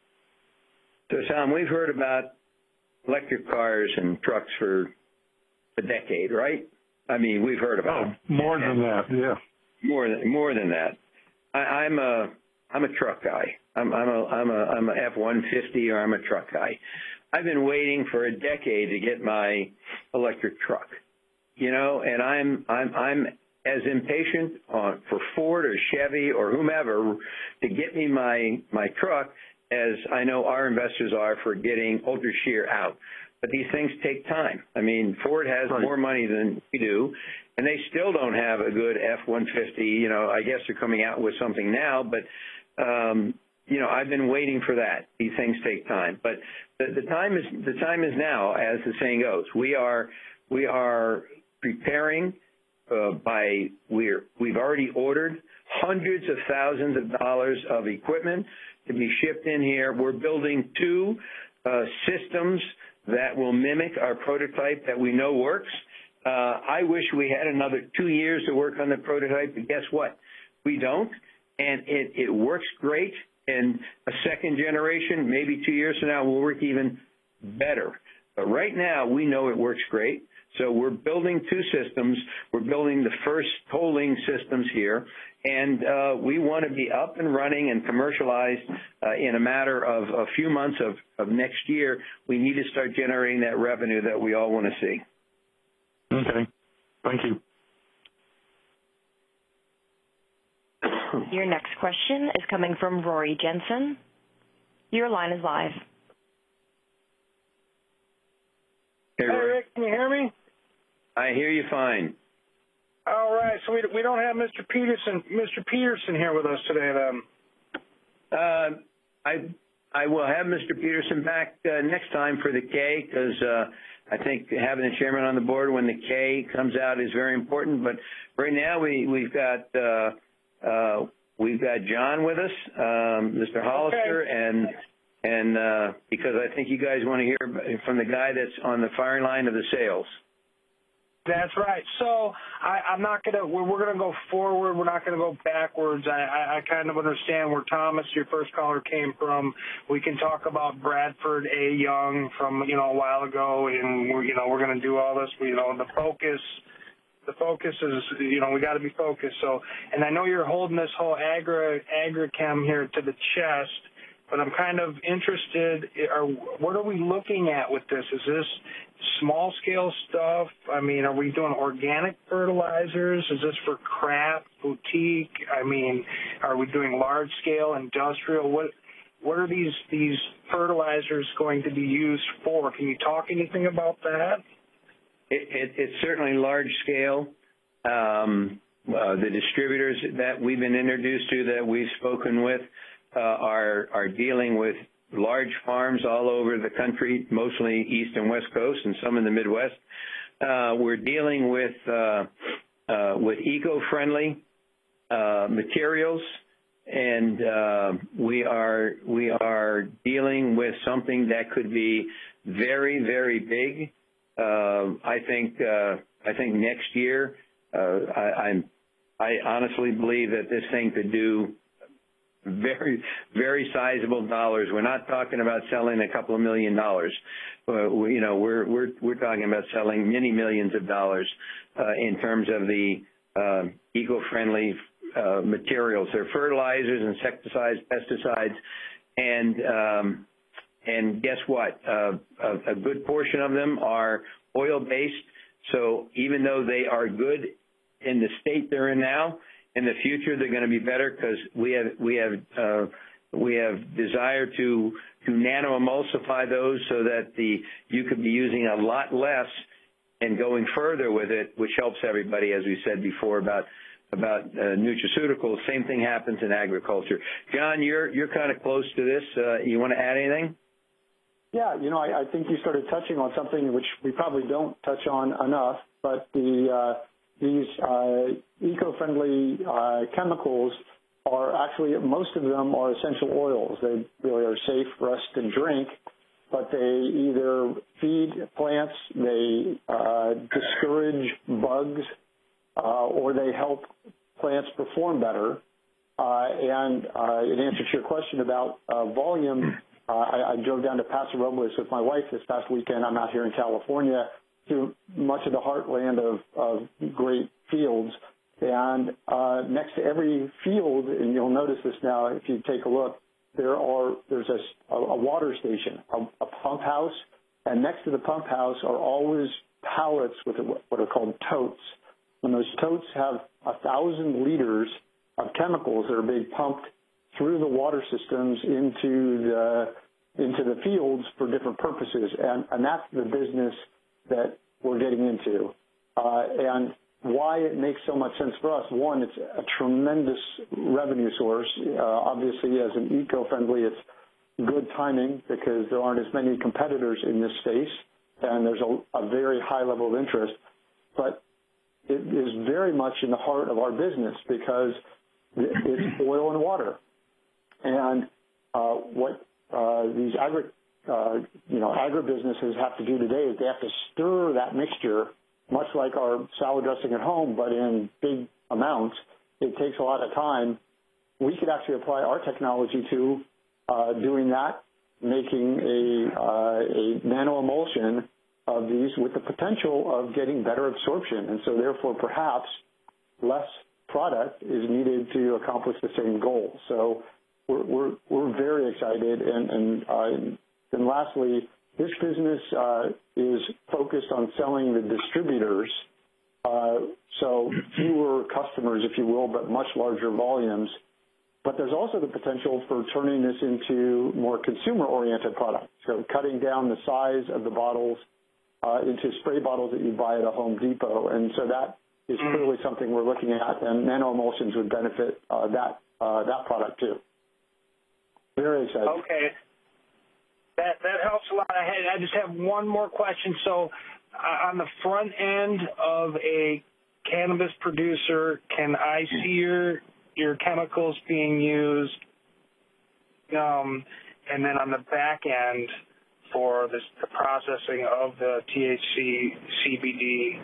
[SPEAKER 2] So, Tom, we've heard about electric cars and trucks for a decade, right? I mean, we've heard about it.
[SPEAKER 4] More than that, yeah.
[SPEAKER 2] More than that. I'm a truck guy. I'm a F-150 or I'm a truck guy. I've been waiting for a decade to get my electric truck, and I'm as impatient for Ford or Chevy or whomever to get me my truck as I know our investors are for getting UltraShear out. But these things take time. I mean, Ford has more money than we do, and they still don't have a good F-150. I guess they're coming out with something now, but, I've been waiting for that. These things take time. But the time is now, as the saying goes. We are preparing we've already ordered hundreds of thousands of dollars of equipment to be shipped in here. We're building 2 systems that will mimic our prototype that we know works. I wish we had another 2 years to work on the prototype, but guess what? We don't, and it works great. And a second generation, maybe 2 years from now, will work even better. But right now, we know it works great. So we're building 2 systems. We're building the first tolling systems here, and we want to be up and running and commercialized in a matter of a few months of next year. We need to start generating that revenue that we all want to see.
[SPEAKER 4] Okay. Thank you.
[SPEAKER 1] Your next question is coming from Rory Jensen. Your line is live.
[SPEAKER 2] Hey,
[SPEAKER 5] Rick, can you hear me?
[SPEAKER 2] I hear you fine.
[SPEAKER 5] All right, so we don't have Mr. Peterson here with us today, then.
[SPEAKER 2] I will have Mr. Peterson back next time for the K, because I think having the chairman on the board when the K comes out is very important. But right now we've got John with us, Mr. Hollister,
[SPEAKER 5] okay.
[SPEAKER 2] and because I think you guys want to hear from the guy that's on the firing line of the sales.
[SPEAKER 5] That's right. So I'm not going to – we're going to go forward. We're not going to go backwards. I kind of understand where Thomas, your first caller, came from. We can talk about Bradford A. Young from, a while ago, and, we're going to do all this. The focus is, we got to be focused. So, and I know you're holding this whole agrichem here to the chest, but I'm kind of interested, what are we looking at with this? Is this small-scale stuff? I mean, are we doing organic fertilizers? Is this for craft, boutique? I mean, are we doing large-scale, industrial? What are these fertilizers going to be used for? Can you talk anything about that?
[SPEAKER 2] It's certainly large-scale. The distributors that we've been introduced to, that we've spoken with, are dealing with large farms all over the country, mostly East and West Coast and some in the Midwest. We're dealing with eco-friendly materials, and we are dealing with something that could be very, very big. I think next year, I honestly believe that this thing could do very, very sizable dollars. We're not talking about selling a couple of $1 million. We're talking about selling many millions of dollars in terms of the eco-friendly materials. They're fertilizers, insecticides, pesticides, and guess what? A good portion of them are oil-based. So even though they are good in the state they're in now, in the future they're going to be better because we have We have desire to nano-emulsify those so that you could be using a lot less and going further with it, which helps everybody, as we said before, about nutraceuticals. Same thing happens in agriculture. John, you're kind of close to this. You want to add anything?
[SPEAKER 3] Yeah, I think you started touching on something which we probably don't touch on enough, but these eco-friendly chemicals are actually, most of them are essential oils. They really are safe for us to drink, but they either feed plants, they discourage bugs, or they help plants perform better. And in answer to your question about volume, I drove down to Paso Robles with my wife this past weekend. I'm out here in California, through much of the heartland of great fields. And next to every field, and you'll notice this now if you take a look, there's a water station, a pump house, and next to the pump house are always pallets with what are called totes. And those totes have 1,000 liters of chemicals that are being pumped through the water systems into the fields for different purposes, and that's the business that we're getting into. And why it makes so much sense for us. One, it's a tremendous revenue source. Obviously, as an eco-friendly, it's good timing because there aren't as many competitors in this space, and there's a very high level of interest. But it is very much in the heart of our business because it's oil and water. And what these agribusinesses have to do today is they have to stir that mixture, much like our salad dressing at home, but in big amounts. It takes a lot of time. We could actually apply our technology to doing that, making a nano-emulsion of these with the potential of getting better absorption. And so therefore, perhaps less product is needed to accomplish the same goal. So we're very excited. And then lastly, this business is focused on selling the distributors, so fewer customers, if you will, but much larger volumes. But there's also the potential for turning this into more consumer-oriented products, so cutting down the size of the bottles into spray bottles that you buy at a Home Depot. And so that is clearly something we're looking at, and nano-emulsions would benefit that product too. Very excited.
[SPEAKER 5] Okay. That helps a lot. I just have one more question. So on the front end of a cannabis producer, can I see your chemicals being used? And then on the back end for the processing of the THC, CBD,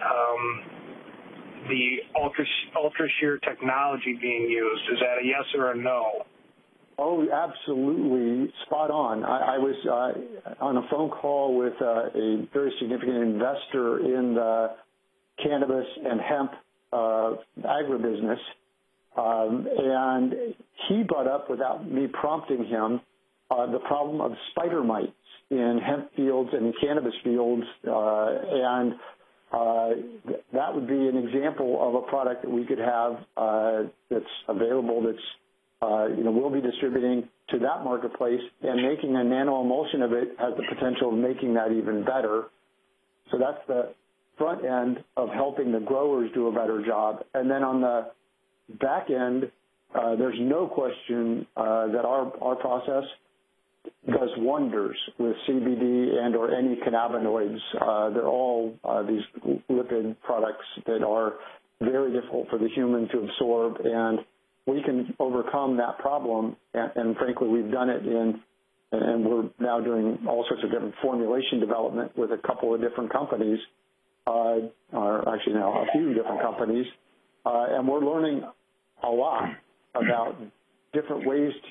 [SPEAKER 5] the UltraShear technology being used, is that a yes or a no?
[SPEAKER 3] Oh, absolutely spot on. I was on a phone call with a very significant investor in the cannabis and hemp agribusiness, and he brought up, without me prompting him, the problem of spider mites in hemp fields and in cannabis fields, and that would be an example of a product that we could have that's available, that's we'll be distributing to that marketplace, and making a nano-emulsion of it has the potential of making that even better. So that's the front end of helping the growers do a better job. And then on the back end, there's no question that our process does wonders with CBD and or any cannabinoids. They're all these lipid products that are very difficult for the human to absorb, and we can overcome that problem, and frankly, we've done it and we're now doing all sorts of different formulation development with a couple of different companies, or actually now a few different companies, and we're learning a lot about different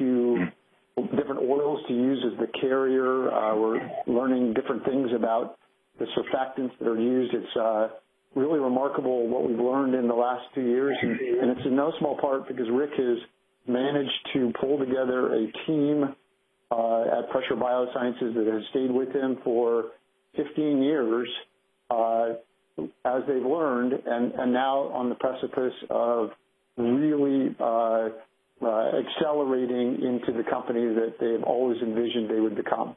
[SPEAKER 3] oils to use as the carrier. We're learning different things about the surfactants that are used. It's really remarkable what we've learned in the last 2 years, and it's in no small part because Rick has managed to pull together a team at Pressure Biosciences that has stayed with him for 15 years as they've learned, and now on the precipice of really accelerating into the company that they've always envisioned they would become.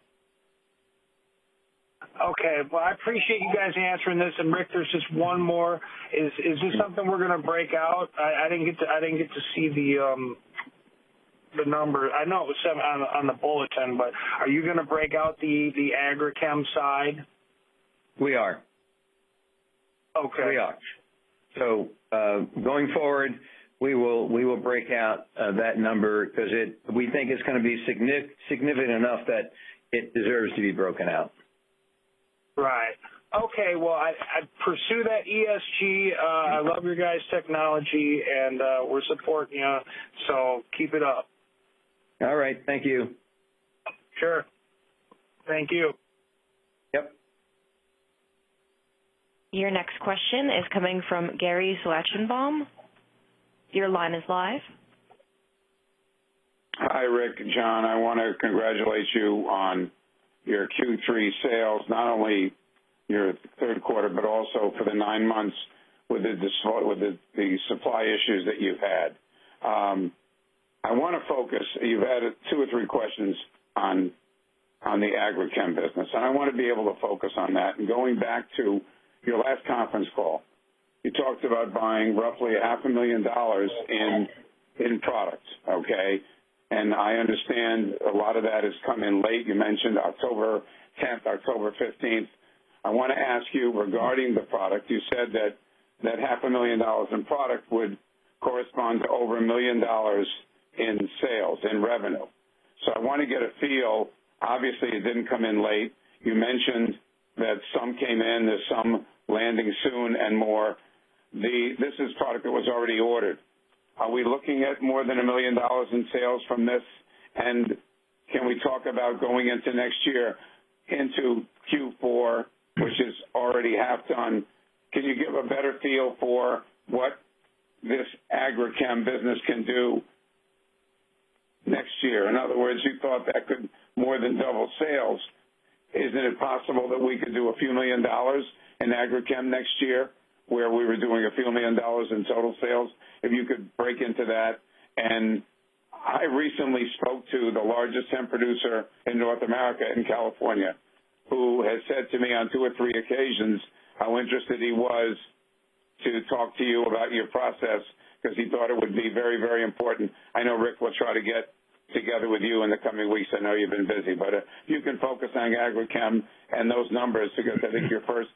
[SPEAKER 5] Okay, well, I appreciate you guys answering this. And Rick, there's just one more. Is this something we're going to break out? I didn't get to see the number. I know it was 7 on the bulletin, but are you going to break out the agrichem side?
[SPEAKER 2] We are.
[SPEAKER 5] Okay.
[SPEAKER 2] We are. So going forward, we will break out that number because we think it's going to be significant enough that it deserves to be broken out.
[SPEAKER 5] Right. Okay, well, I pursue that ESG. I love your guys' technology, and we're supporting you, so keep it up.
[SPEAKER 2] All right. Thank you.
[SPEAKER 5] Sure. Thank you.
[SPEAKER 2] Yep.
[SPEAKER 1] Your next question is coming from Gary Zlachenbaum. Your line is live.
[SPEAKER 6] Hi, Rick and John. I want to congratulate you on your Q3 sales, not only your third quarter, but also for the 9 months with the supply issues that you've had. I want to focus. You've had 2 or 3 questions on the agrichem business, and I want to be able to focus on that. And going back to your last conference call, you talked about buying roughly $500,000 in products, okay? And I understand a lot of that has come in late. You mentioned October 10th, October 15th. I want to ask you regarding the product. You said that $500,000 in product would correspond to over $1 million in sales, in revenue. So I want to get a feel. Obviously, it didn't come in late. You mentioned that some came in, there's some landing soon and more. This is product that was already ordered. Are we looking at more than $1 million in sales from this? And can we talk about going into next year, into Q4, which is already half done? Can you give a better feel for what this agrichem business can do next year? In other words, you thought that could more than double sales. Isn't it possible that we could do a few $1 million in agrichem next year, where we were doing a few $1 million in total sales? If you could break into that. And I recently spoke to the largest hemp producer in North America, in California, who has said to me on 2 or 3 occasions how interested he was to talk to you about your process, because he thought it would be very, very important. I know Rick will try to get together with you in the coming weeks. I know you've been busy, but if you can focus on agrichem and those numbers, because I think your first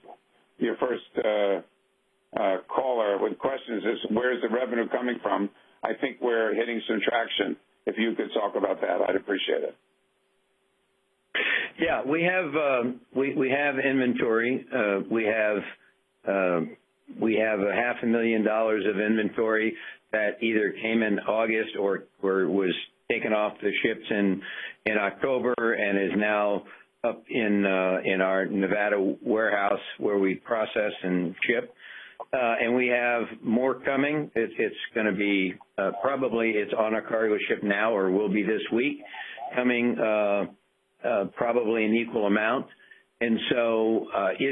[SPEAKER 6] caller with questions is where's the revenue coming from? I think we're hitting some traction. If you could talk about that, I'd appreciate it.
[SPEAKER 2] Yeah, we have inventory. We have $500,000 of inventory that either came in August or was taken off the ships in October and is now up in our Nevada warehouse where we process and ship. And we have more coming. It's going to be probably it's on a cargo ship now or will be this week, coming probably an equal amount. And so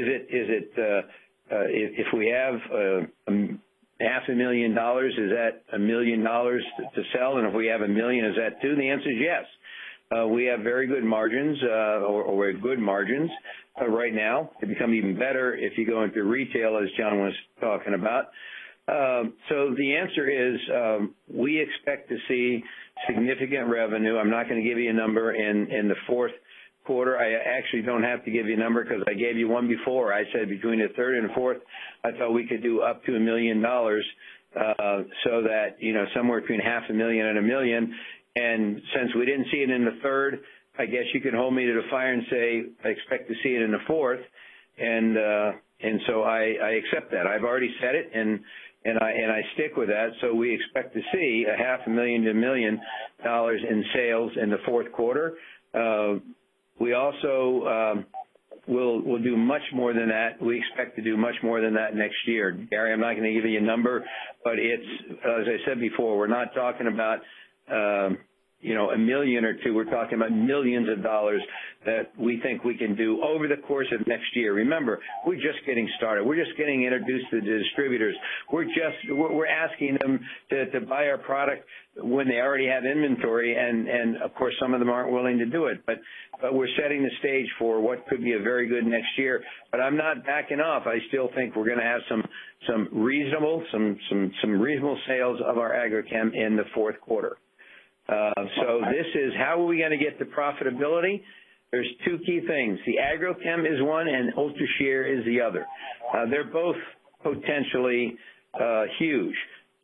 [SPEAKER 2] if we have $500,000, is that $1 million to sell? And if we have $1 million, is that $2? The answer is yes. We have very good margins, or good margins right now. They become even better if you go into retail, as John was talking about. So the answer is we expect to see significant revenue. I'm not going to give you a number in the fourth quarter. I actually don't have to give you a number because I gave you one before. I said between the third and the fourth, I thought we could do up to $1 million, so that, somewhere between $500,000 and $1 million. And since we didn't see it in the third, I guess you can hold me to the fire and say I expect to see it in the fourth. And so I accept that. I've already said it, and I stick with that. So we expect to see $500,000 to $1 million in sales in the fourth quarter. We also will do much more than that. We expect to do much more than that next year. Gary, I'm not going to give you a number, but it's, as I said before, we're not talking about, $1 $1 million or $2 million. We're talking about millions of dollars that we think we can do over the course of next year. Remember, we're just getting started. We're just getting introduced to the distributors. We're asking them to buy our product when they already have inventory, and of course some of them aren't willing to do it. But we're setting the stage for what could be a very good next year. But I'm not backing off. I still think we're going to have some reasonable sales of our agrochem in the fourth quarter. So this is how are we going to get to profitability? There's two key things. The agrochem is one, and UltraShear is the other. They're both potentially huge.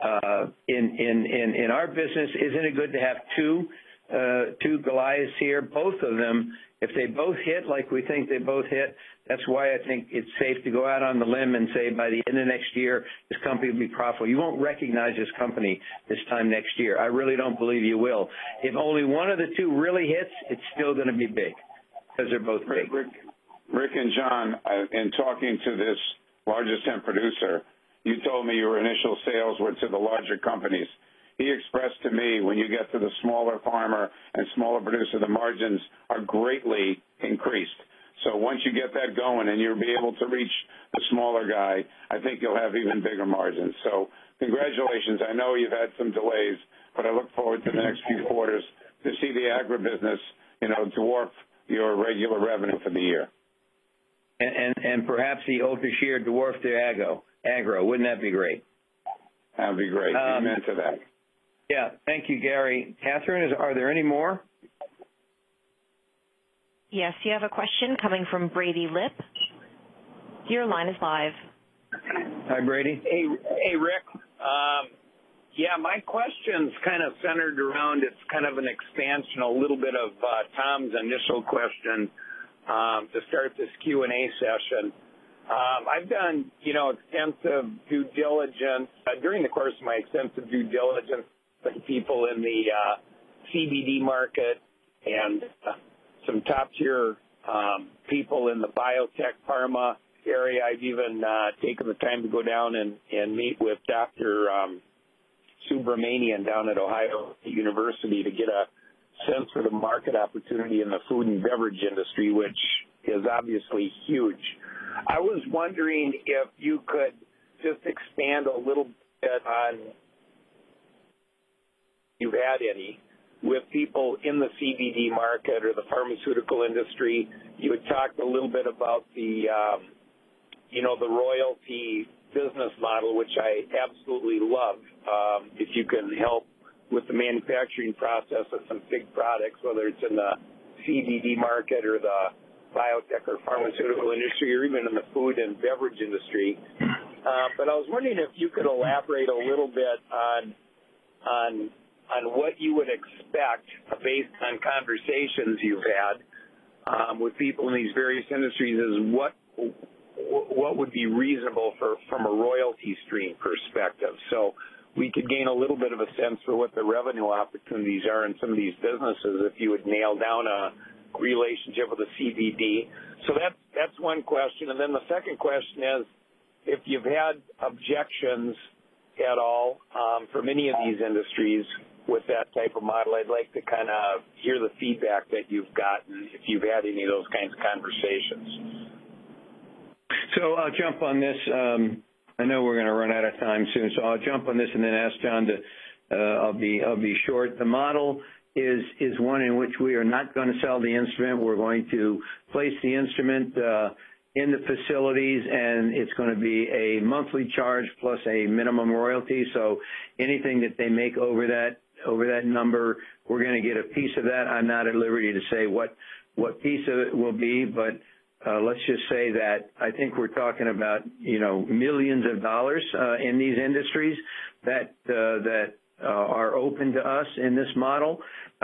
[SPEAKER 2] In our business, isn't it good to have two Goliaths here? Both of them, if they both hit like we think they both hit, that's why I think it's safe to go out on the limb and say by the end of next year, this company will be profitable. You won't recognize this company this time next year. I really don't believe you will. If only one of the two really hits, it's still going to be big because they're both big.
[SPEAKER 6] Rick and John, in talking to this largest hemp producer, you told me your initial sales were to the larger companies. He expressed to me when you get to the smaller farmer and smaller producer, the margins are greatly increased. So once you get that going and you'll be able to reach the smaller guy, I think you'll have even bigger margins. So congratulations. I know you've had some delays, but I look forward to the next few quarters to see the agribusiness, dwarf your regular revenue for the year.
[SPEAKER 2] And perhaps the UltraShear dwarf the agro. Wouldn't that be great?
[SPEAKER 6] That would be great. Amen to that.
[SPEAKER 2] Yeah. Thank you, Gary. Catherine, are there any more?
[SPEAKER 1] Yes, you have a question coming from Brady Lip. Your line is live.
[SPEAKER 2] Hi, Brady.
[SPEAKER 7] Hey, Rick. My question's kind of centered around, it's kind of an expansion, a little bit of Tom's initial question to start this Q&A session. I've done, extensive due diligence, during the course of my extensive due diligence with people in the CBD market and some top-tier people in the biotech pharma area. I've even taken the time to go down and meet with Dr. Subramanian down at Ohio University to get a sense for the market opportunity in the food and beverage industry, which is obviously huge. I was wondering if you could just expand a little bit on, if you've had any, with people in the CBD market or the pharmaceutical industry. You had talked a little bit about the royalty business model, which I absolutely love. If you can help with the manufacturing process of some big products, whether it's in the CBD market or the biotech or pharmaceutical industry or even in the food and beverage industry. But I was wondering if you could elaborate a little bit on what you would expect based on conversations you've had with people in these various industries is what would be reasonable from a royalty stream perspective. So we could gain a little bit of a sense for what the revenue opportunities are in some of these businesses if you would nail down a relationship with the CBD. So that's one question. And then the second question is if you've had objections at all from any of these industries with that type of model. I'd like to kind of hear the feedback that you've gotten if you've had any of those kinds of conversations.
[SPEAKER 2] So I'll jump on this. I know we're going to run out of time soon, so I'll jump on this and then ask John to. I'll be short. The model is one in which we are not going to sell the instrument. We're going to place the instrument in the facilities, and it's going to be a monthly charge plus a minimum royalty. So anything that they make over that number, we're going to get a piece of that. I'm not at liberty to say what piece of it will be, but let's just say that I think we're talking about millions of dollars in these industries that are open to us in this model.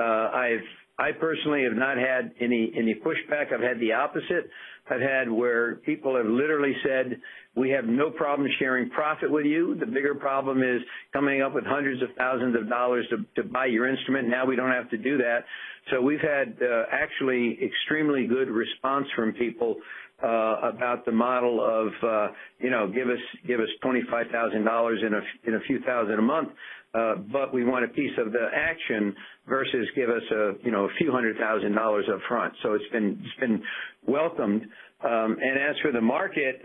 [SPEAKER 2] I personally have not had any pushback. I've had the opposite. I've had where people have literally said, we have no problem sharing profit with you. The bigger problem is coming up with hundreds of thousands of dollars to buy your instrument. Now we don't have to do that. So we've had actually extremely good response from people about the model of, give us $25,000 in a few thousand a month, but we want a piece of the action versus give us a few $100,000 up front. So it's been welcomed. And as for the market,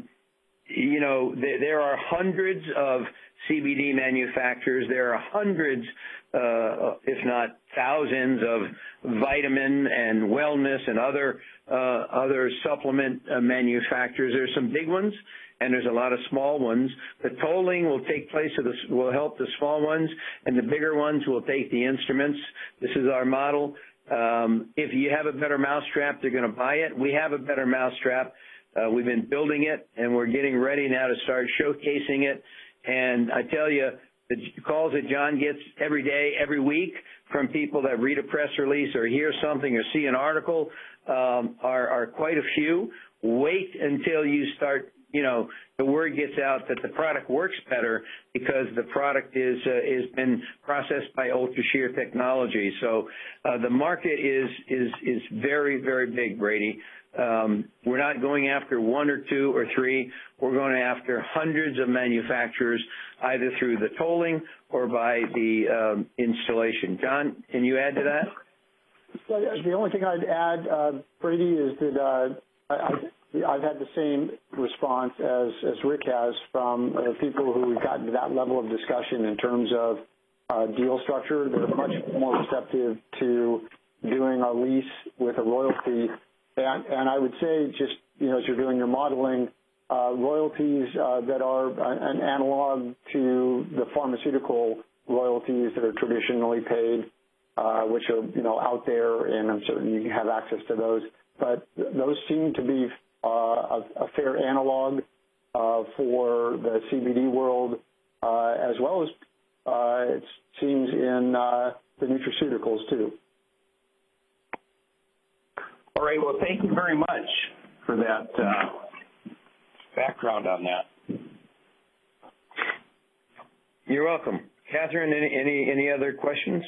[SPEAKER 2] there are hundreds of CBD manufacturers. There are hundreds, if not thousands, of vitamin and wellness and other supplement manufacturers. There's some big ones, and there's a lot of small ones. The tolling will take place, will help the small ones, and the bigger ones will take the instruments. This is our model. If you have a better mousetrap, they're going to buy it. We have a better mousetrap. We've been building it, and we're getting ready now to start showcasing it. And I tell you, the calls that John gets every day, every week, from people that read a press release or hear something or see an article are quite a few. Wait until you start, the word gets out that the product works better because the product is been processed by UltraShear technology. So the market is very, very big, Brady. We're not going after one or two or three. We're going after hundreds of manufacturers, either through the tolling or by the installation. John, can you add to that?
[SPEAKER 3] The only thing I'd add, Brady, is that I've had the same response as Rick has from people who have gotten to that level of discussion in terms of deal structure. They're much more receptive to doing a lease with a royalty. And I would say, just as you're doing your modeling, royalties that are an analog to the pharmaceutical royalties that are traditionally paid, which are out there, and I'm certain you have access to those. But those seem to be a fair analog for the CBD world, as well as it seems in the nutraceuticals too.
[SPEAKER 7] All right. Well, thank you very much for that background on that.
[SPEAKER 2] You're welcome. Catherine, any other questions?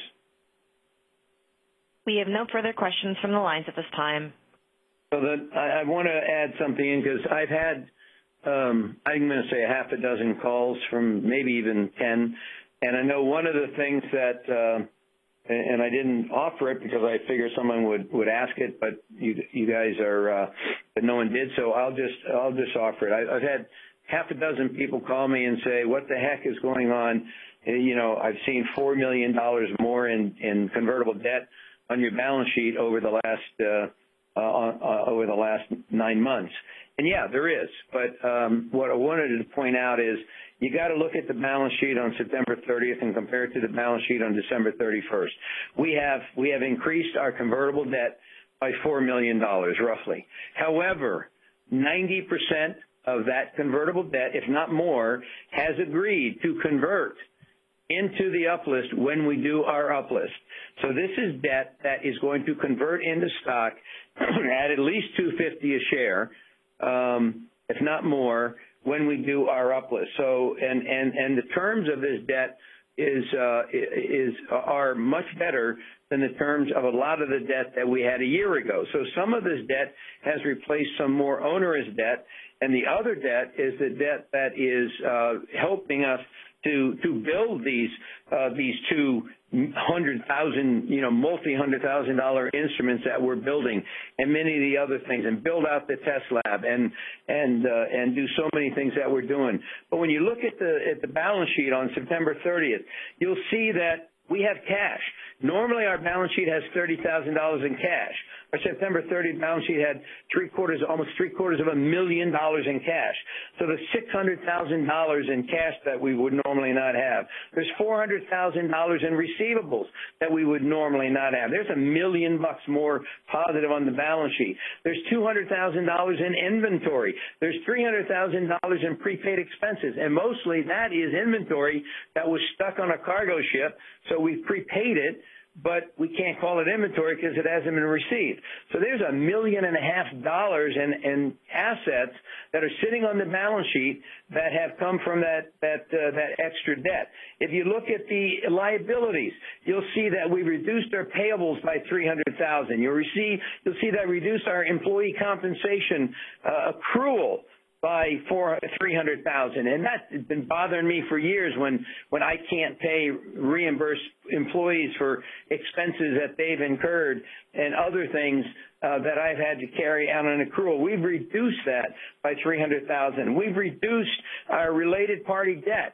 [SPEAKER 1] We have no further questions from the lines at this time.
[SPEAKER 2] So I want to add something in because I've had, I'm going to say a half a dozen calls from maybe even 10. And I know one of the things that, and I didn't offer it because I figured someone would ask it, but you guys are, but no one did. So I'll just offer it. I've had half a dozen people call me and say, what the heck is going on? I've seen $4 million more in convertible debt on your balance sheet over the last 9 months. And yeah, there is. But what I wanted to point out is you got to look at the balance sheet on September 30th and compare it to the balance sheet on December 31st. We have increased our convertible debt by $4 million roughly. However, 90% of that convertible debt, if not more, has agreed to convert into the uplist when we do our uplist. So this is debt that is going to convert into stock at least $2.50 a share, if not more, when we do our uplist. So and the terms of this debt are much better than the terms of a lot of the debt that we had a year ago. So some of this debt has replaced some more onerous debt, and the other debt is the debt that is helping us to build these $200,000, multi-$100,000 instruments that we're building, and many of the other things, and build out the test lab, and do so many things that we're doing. But when you look at the balance sheet on September 30th, you'll see that we have cash. Normally, our balance sheet has $30,000 in cash. Our September 30th balance sheet had almost $750,000 in cash. So there's $600,000 in cash that we would normally not have. There's $400,000 in receivables that we would normally not have. There's $1 million more positive on the balance sheet. There's $200,000 in inventory. There's $300,000 in prepaid expenses, and mostly that is inventory that was stuck on a cargo ship. So we've prepaid it, but we can't call it inventory because it hasn't been received. So there's $1.5 million in assets that are sitting on the balance sheet that have come from that extra debt. If you look at the liabilities, you'll see that we reduced our payables by $300,000. You'll see that reduced our employee compensation accrual by $300,000, and that's been bothering me for years when I can't reimburse employees for expenses that they've incurred and other things that I've had to carry out on accrual. We've reduced that by $300,000. We've reduced our related party debt.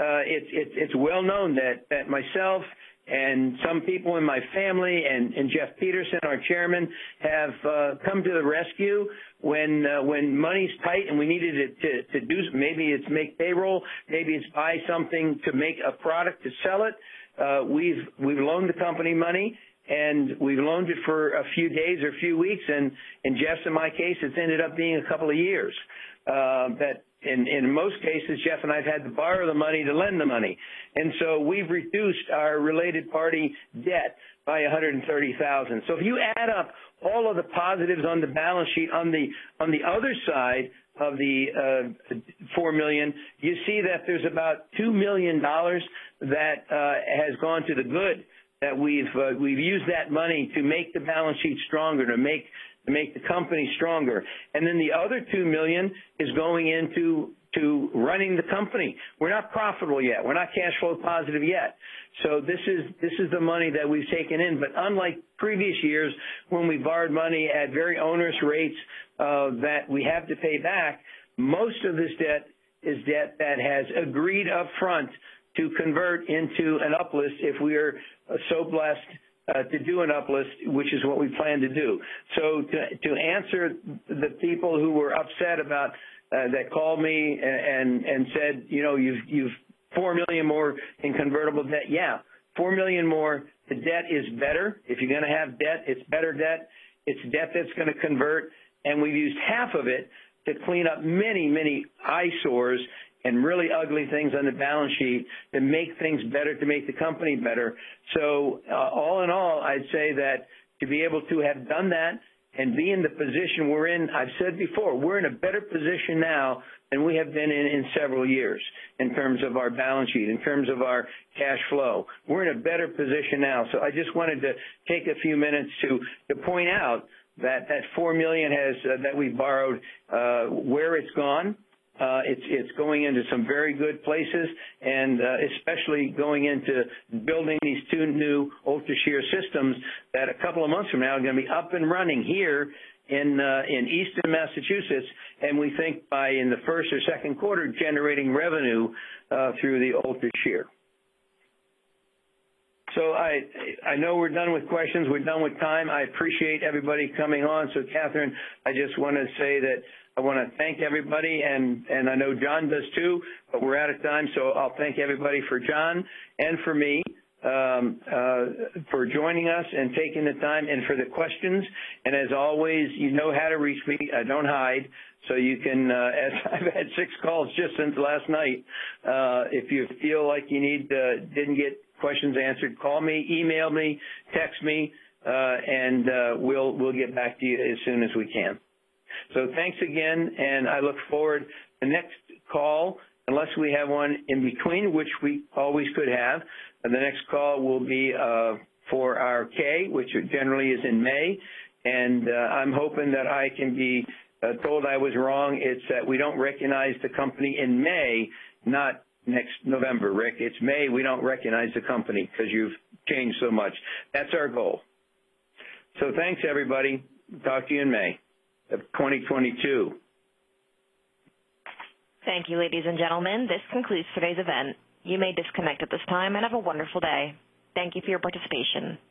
[SPEAKER 2] It's well known that myself and some people in my family and Jeff Peterson, our chairman, have come to the rescue when money's tight and we needed it to do. Maybe it's make payroll, maybe it's buy something to make a product to sell it. We've loaned the company money, and we've loaned it for a few days or a few weeks, and in Jeff's and my case, it's ended up being a couple of years. That in most cases, Jeff and I have had to borrow the money to lend the money. And so we've reduced our related party debt by $130,000. So if you add up all of the positives on the balance sheet on the other side of the $4 million, you see that there's about $2 million that has gone to the good. That we've used that money to make the balance sheet stronger, to make the company stronger. And then the other $2 million is going into running the company. We're not profitable yet. We're not cash flow positive yet. So this is the money that we've taken in. But unlike previous years when we borrowed money at very onerous rates that we have to pay back, most of this debt is debt that has agreed up front to convert into an uplist if we are so blessed to do an uplist, which is what we plan to do. So to answer the people who were upset about that called me and said, you know, you've $4 million more in convertible debt. Yeah, $4 million more. The debt is better. If you're going to have debt, it's better debt. It's debt that's going to convert, and we've used half of it to clean up many eyesores and really ugly things on the balance sheet to make things better, to make the company better. So all in all, I'd say that to be able to have done that and be in the position we're in, I've said before, we're in a better position now than we have been in several years in terms of our balance sheet, in terms of our cash flow. We're in a better position now. So I just wanted to take a few minutes to point out that $4 million that we borrowed, where it's gone. It's going into some very good places, and especially going into building these two new UltraShear systems that a couple of months from now are going to be up and running here in Easton, Massachusetts, and we think by in the first or second quarter generating revenue through the UltraShear. So I know we're done with questions. We're done with time. I appreciate everybody coming on. So, Catherine, I just want to say that I want to thank everybody, and I know John does too, but we're out of time, so I'll thank everybody for John and for me for joining us and taking the time and for the questions. And as always, you know how to reach me. I don't hide. So you can, as I've had 6 calls just since last night, if you feel like you didn't get questions answered, call me, email me, text me, and we'll get back to you as soon as we can. So thanks again, and I look forward to the next call, unless we have one in between, which we always could have. And the next call will be for our K, which generally is in May, and I'm hoping that I can be told I was wrong. It's that we don't recognize the company in May, not next November, Rick. It's May. We don't recognize the company because you've changed so much. That's our goal. So thanks, everybody. Talk to you in May of 2022.
[SPEAKER 1] Thank you, ladies and gentlemen. This concludes today's event. You may disconnect at this time and have a wonderful day. Thank you for your participation.